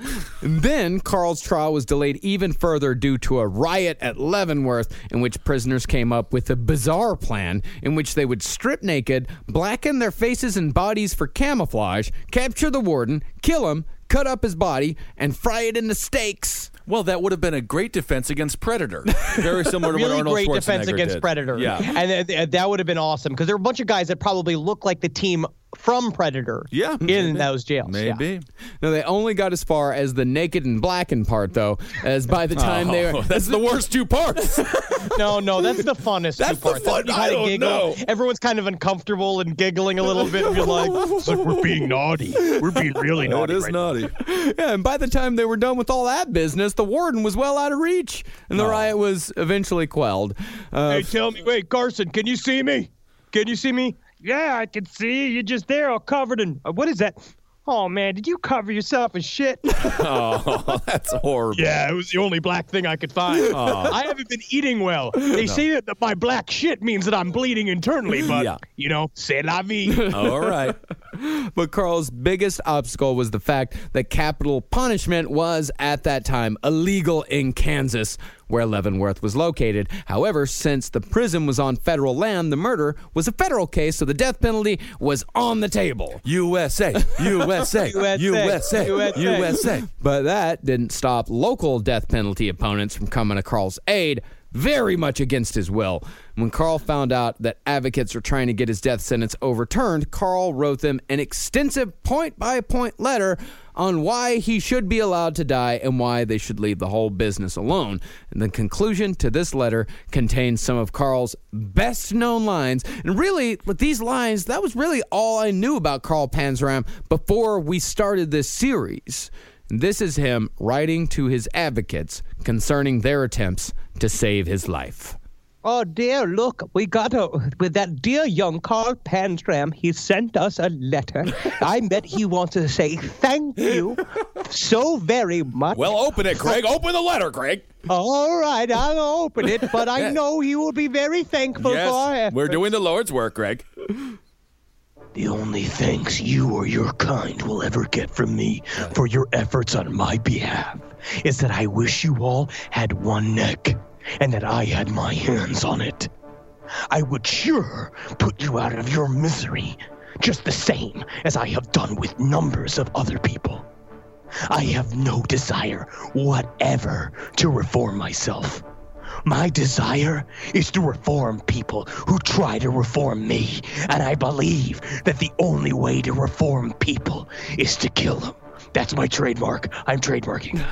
And then Carl's trial was delayed even further due to a riot at Leavenworth in which prisoners came up with a bizarre plan in which they would strip naked, blacken their faces and bodies for camouflage, capture the warden, kill him, cut up his body, and fry it into steaks. Well, that would have been a great defense against Predator. Very similar to what Really Arnold great Schwarzenegger defense against did. Predator. Yeah. And th- th- that would have been awesome because there were a bunch of guys that probably look like the team from Predator Yeah, in maybe. those jails. Yeah. Maybe. No, they only got as far as the naked and blackened part, though, as by the time they Oh, were... that's the worst two parts. No, no, that's the funnest That's two parts. the fun- That's when you I kinda don't giggle. know. Everyone's kind of uncomfortable and giggling a little bit. And you're like, It's like we're being naughty. We're being really It naughty. is right naughty. Yeah, and by the time they were done with all that business, the warden was well out of reach, and the riot was eventually quelled. Uh, hey, tell me, wait, Carson, can you see me? Can you see me? Yeah, I can see you. You're just there all covered in, uh, what is that? Oh, man, did you cover yourself in shit? Oh, that's horrible. Yeah, it was the only black thing I could find. I haven't been eating well. They say that my black shit means that I'm bleeding internally, but, Yeah. you know, c'est la vie. All right. But Carl's biggest obstacle was the fact that capital punishment was, at that time, illegal in Kansas, where Leavenworth was located. However, since the prison was on federal land, the murder was a federal case, so the death penalty was on the table. U S A, U S A, U S A, U S A, U S A. U S A. But that didn't stop local death penalty opponents from coming to Carl's aid, very much against his will. When Carl found out that advocates were trying to get his death sentence overturned, Carl wrote them an extensive point-by-point letter on why he should be allowed to die and why they should leave the whole business alone. And the conclusion to this letter contains some of Carl's best-known lines. And really, with these lines, that was really all I knew about Carl Panzram before we started this series. This is him writing to his advocates concerning their attempts to save his life. Oh, dear, look, we got a, with that dear young Carl Panzram, he sent us a letter. I bet he wants to say thank you so very much. Well, open it, Craig. Open the letter, Craig. All right, I'll open it, but I know he will be very thankful for our Yes, efforts. we're doing the Lord's work, Greg. The only thanks you or your kind will ever get from me for your efforts on my behalf is that I wish you all had one neck and that I had my hands on it. I would sure put you out of your misery, just the same as I have done with numbers of other people. I have no desire whatever to reform myself. My desire is to reform people who try to reform me, and I believe that the only way to reform people is to kill them. That's my trademark. I'm trademarking.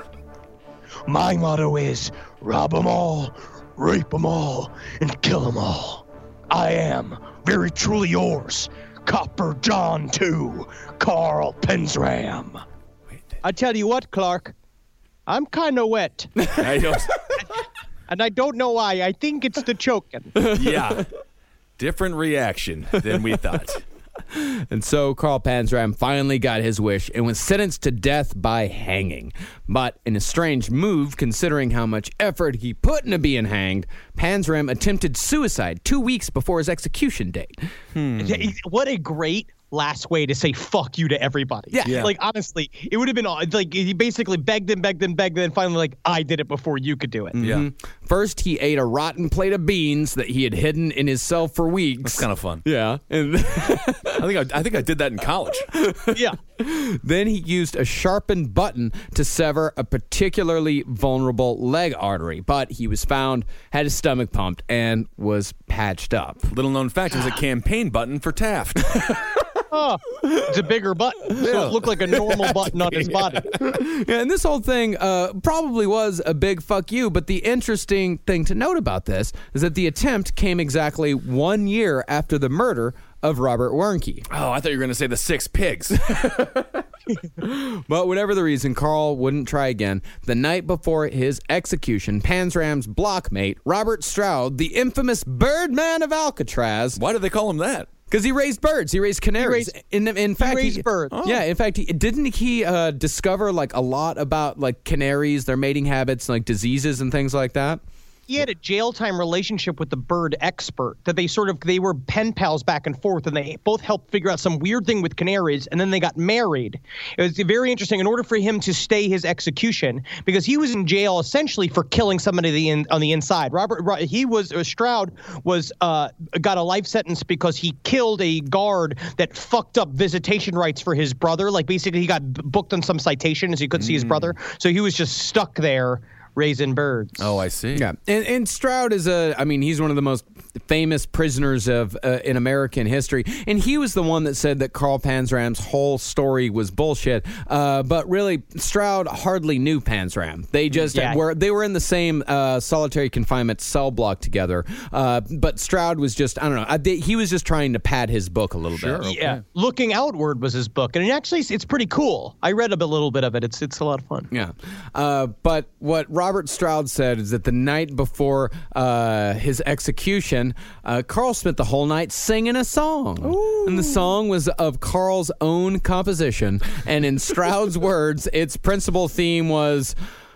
My motto is rob them all, rape them all, and kill them all. I am very truly yours, Copper John two, Carl Panzram. I tell you what, Clark, I'm kind of wet, I don't, and I don't know why. I think it's the choking. yeah. Different reaction than we thought. And so Carl Panzram finally got his wish and was sentenced to death by hanging. But in a strange move, considering how much effort he put into being hanged, Panzram attempted suicide two weeks before his execution date. What a great last way to say fuck you to everybody. Yeah. Yeah. Like, honestly, it would have been like he basically begged and begged and begged and finally like, I did it before you could do it. Yeah. First, he ate a rotten plate of beans that he had hidden in his cell for weeks. It's kind of fun. Yeah. And I think I, I think I did that in college. Yeah. then he used a sharpened button to sever a particularly vulnerable leg artery. But he was found, had his stomach pumped, and was patched up. Little known fact, it was a campaign button for Taft. Oh, it's a bigger button. So it looked like a normal button on his body. Yeah, and this whole thing uh, probably was a big fuck you, but the interesting thing to note about this is that the attempt came exactly one year after the murder of Robert Warnke. Oh, I thought you were going to say the six pigs. But whatever the reason, Carl wouldn't try again. The night before his execution, Panzram's blockmate, Robert Stroud, the infamous Birdman of Alcatraz. Why do they call him that? Because he raised birds. He raised canaries. He raised- in, in fact, he raised birds. Oh. Yeah, in fact, he, didn't he uh, discover like a lot about like canaries, their mating habits, like diseases and things like that? He had a jail time relationship with the bird expert that they sort of, they were pen pals back and forth, and they both helped figure out some weird thing with canaries, and then they got married. It was very interesting. In order for him to stay his execution, because he was in jail essentially for killing somebody the in, on the inside. Robert, he was, uh, Stroud was, uh, got a life sentence because he killed a guard that fucked up visitation rights for his brother. Like basically he got b- booked on some citation as he couldn't mm. see his brother. So he was just stuck there raising birds. Oh, I see. Yeah, and, and Stroud is a, I mean, he's one of the most famous prisoners of uh, in American history, and he was the one that said that Carl Panzram's whole story was bullshit. Uh, but really, Stroud hardly knew Panzram. They just Yeah. were they were in the same uh, solitary confinement cell block together. Uh, but Stroud was just, I don't know, I, they, he was just trying to pad his book a little Sure. bit. Okay. Yeah, Looking Outward was his book, and it actually it's pretty cool. I read a little bit of it. It's it's a lot of fun. Yeah. Uh, but what Robert Stroud said is that the night before uh, his execution, uh, Carl spent the whole night singing a song. Ooh. And the song was of Carl's own composition. And in Stroud's words, its principal theme was,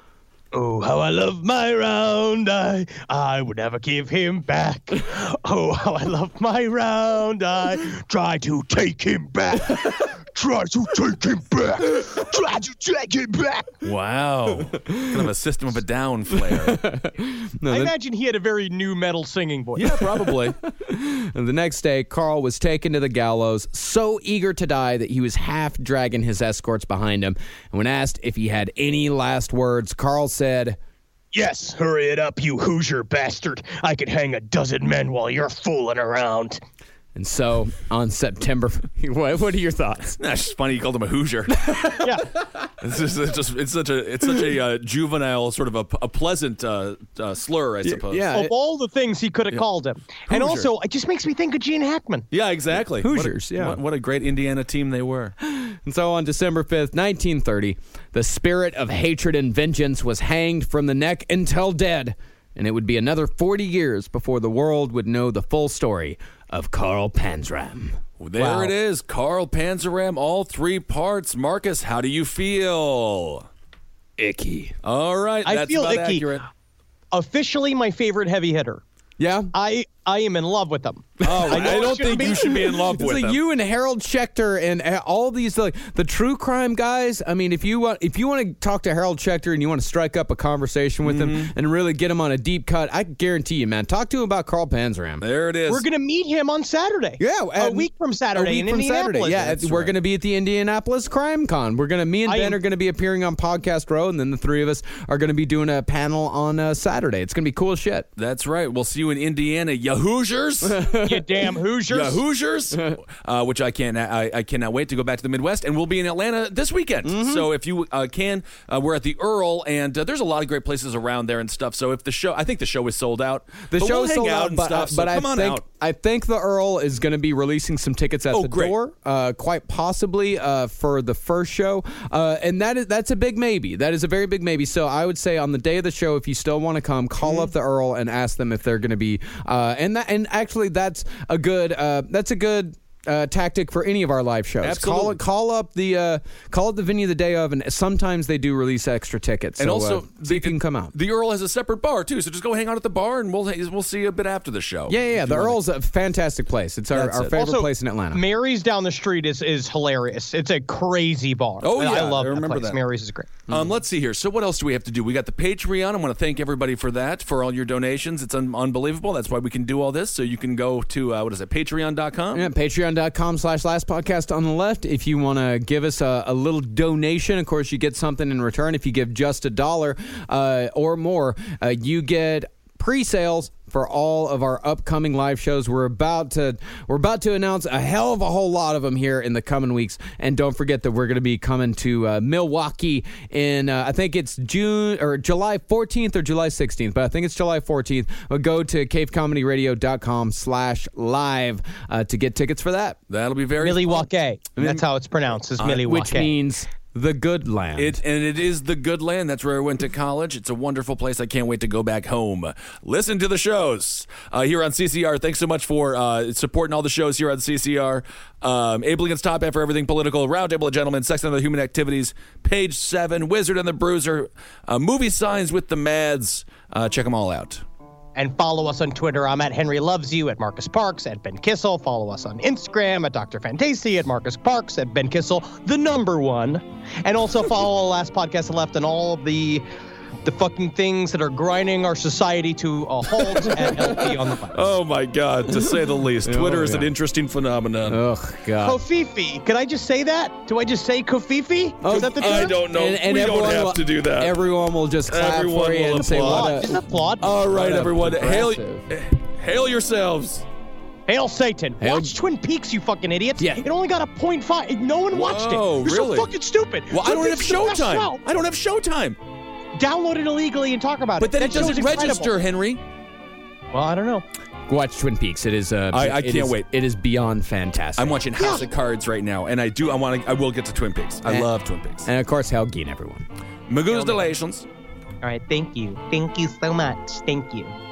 Oh, how I love my round eye. I would never give him back. Oh, how I love my round eye. Try to take him back. Try to take him back. Try to take him back. Wow. Kind of a System of a Down flair. no, I the, imagine he had a very new metal singing voice. Yeah, probably. and the next day, Carl was taken to the gallows, so eager to die that he was half dragging his escorts behind him. And when asked if he had any last words, Carl said, Yes, hurry it up, you Hoosier bastard. I could hang a dozen men while you're fooling around. and so on September, what, what are your thoughts? That's just funny. You called him a Hoosier. Yeah. It's just, it's just it's such a it's such a uh, juvenile sort of a, a pleasant uh, uh, slur, I suppose. yeah. Of all the things he could have called him. And Hoosier. also, it just makes me think of Gene Hackman. Yeah, exactly. Hoosiers, What a, yeah. What, what a great Indiana team they were. And so on December fifth, nineteen thirty, the spirit of hatred and vengeance was hanged from the neck until dead. And it would be another forty years before the world would know the full story of Carl Panzram. There Wow. it is. Carl Panzram, all three parts. Marcus, how do you feel? Icky. All right. I that's feel about icky. accurate. Officially my favorite heavy hitter. Yeah? I I am in love with him. Oh, I, know it don't shouldn't think be. you should be in love It's with like him. you and Harold Schechter and uh, all these like the true crime guys. I mean, if you want if you want to talk to Harold Schechter and you want to strike up a conversation with Mm-hmm. him and really get him on a deep cut, I guarantee you, man, talk to him about Carl Panzram. There it is. We're going to meet him on Saturday. Yeah, a at- week from Saturday A week in from Indianapolis. Saturday. Yeah, That's we're right. going to be at the Indianapolis Crime Con. We're going to me and I Ben am- are going to be appearing on Podcast Row, and then the three of us are going to be doing a panel on uh, Saturday. It's going to be cool as shit. That's right. We'll see you in Indiana, ya Hoosiers. You damn Hoosiers. ya Hoosiers. uh, which I can I, I cannot wait to go back to the Midwest, and we'll be in Atlanta this weekend. Mm-hmm. So if you uh, can, uh, we're at the Earl, and uh, there's a lot of great places around there and stuff. So if the show, I think the show is sold out. The but show we'll is hang sold out out, and but, stuff. uh, So but I come on think out. I think the Earl is going to be releasing some tickets at Oh, the great. door, uh, quite possibly uh, for the first show, uh, and that is that's a big maybe. That is a very big maybe. So I would say on the day of the show, if you still want to come, call Mm-hmm. up the Earl and ask them if they're going to be. Uh, and that and actually that's a good uh, that's a good. Uh, tactic for any of our live shows. Absolutely. Call call up the uh, call up the venue the day of, and sometimes they do release extra tickets. And so, also, uh, see if you can come out. The Earl has a separate bar too, so just go hang out at the bar, and we'll we'll see you a bit after the show. Yeah, yeah, yeah. If The you wanna- Earl's a fantastic place. It's our, That's our it. favorite Also, place in Atlanta. Mary's down the street is is hilarious. It's a crazy bar. Oh, I yeah, love I that remember place. that. Mary's is great. Um, let's see here. So what else do we have to do? We got the Patreon. I want to thank everybody for that, for all your donations. It's un- unbelievable. That's why we can do all this. So you can go to, uh, what is it, patreon dot com? Yeah, patreon.com slash last podcast on the left. If you want to give us a, a little donation, of course, you get something in return. If you give just a dollar uh, or more, uh, you get pre-sales for all of our upcoming live shows. We're about to we're about to announce a hell of a whole lot of them here in the coming weeks. And don't forget that we're going to be coming to uh, Milwaukee in uh, I think it's June or July fourteenth or July sixteenth, but I think it's July fourteenth. We'll go to cave comedy radio dot com slash live uh, to get tickets for that. That'll be very Milwaukee. That's how it's pronounced. Is Uh, Milwaukee. Which means the good land. It, and it is the good land. That's where I went to college. It's a wonderful place. I can't wait to go back home. Listen to the shows uh, here on C C R. Thanks so much for uh, supporting all the shows here on C C R. Um, Able Against Top Hat for everything political. Roundtable of Gentlemen. Sex and Other Human Activities. Page seven. Wizard and the Bruiser. Uh, movie Signs with the Mads. Uh, check them all out. And follow us on Twitter. I'm at Henry Loves You, at Marcus Parks, at Ben Kissel. Follow us on Instagram at Doctor Fantasy, at Marcus Parks, at Ben Kissel, the number one. And also follow the Last Podcast Left and all of the the fucking things that are grinding our society to a halt at L P on the Fire. Oh, my God, to say the least. Twitter Oh, is an yeah. interesting phenomenon. Oh, God. Kofifi. Could I just say that? Do I just say Kofifi? Oh, Is that the term? I don't know. And, and we don't everyone have will, to do that. Everyone will just clap Everyone for you will and say, applaud. what a, Just applaud. All right, What a everyone. Hail, progressive. hail yourselves. Hail Satan. Hail- Watch Twin Peaks, you fucking idiots. Yeah. It only got a point five. No one watched Whoa, it. You're really? so fucking stupid. Well, I Twin don't have Peaks is the best Showtime. show. I don't have Showtime. Download it illegally and talk about But it. then That it doesn't show's incredible. register, Henry. Well, I don't know. Watch Twin Peaks. It is. Uh, I- I it can't is- wait. It is beyond fantastic. I'm watching House of Cards right now, and I do. I want to. I will get to Twin Peaks. I And- love Twin Peaks. And of course, Helgeen, everyone. Magoo's Delations. All right. Thank you. Thank you so much. Thank you.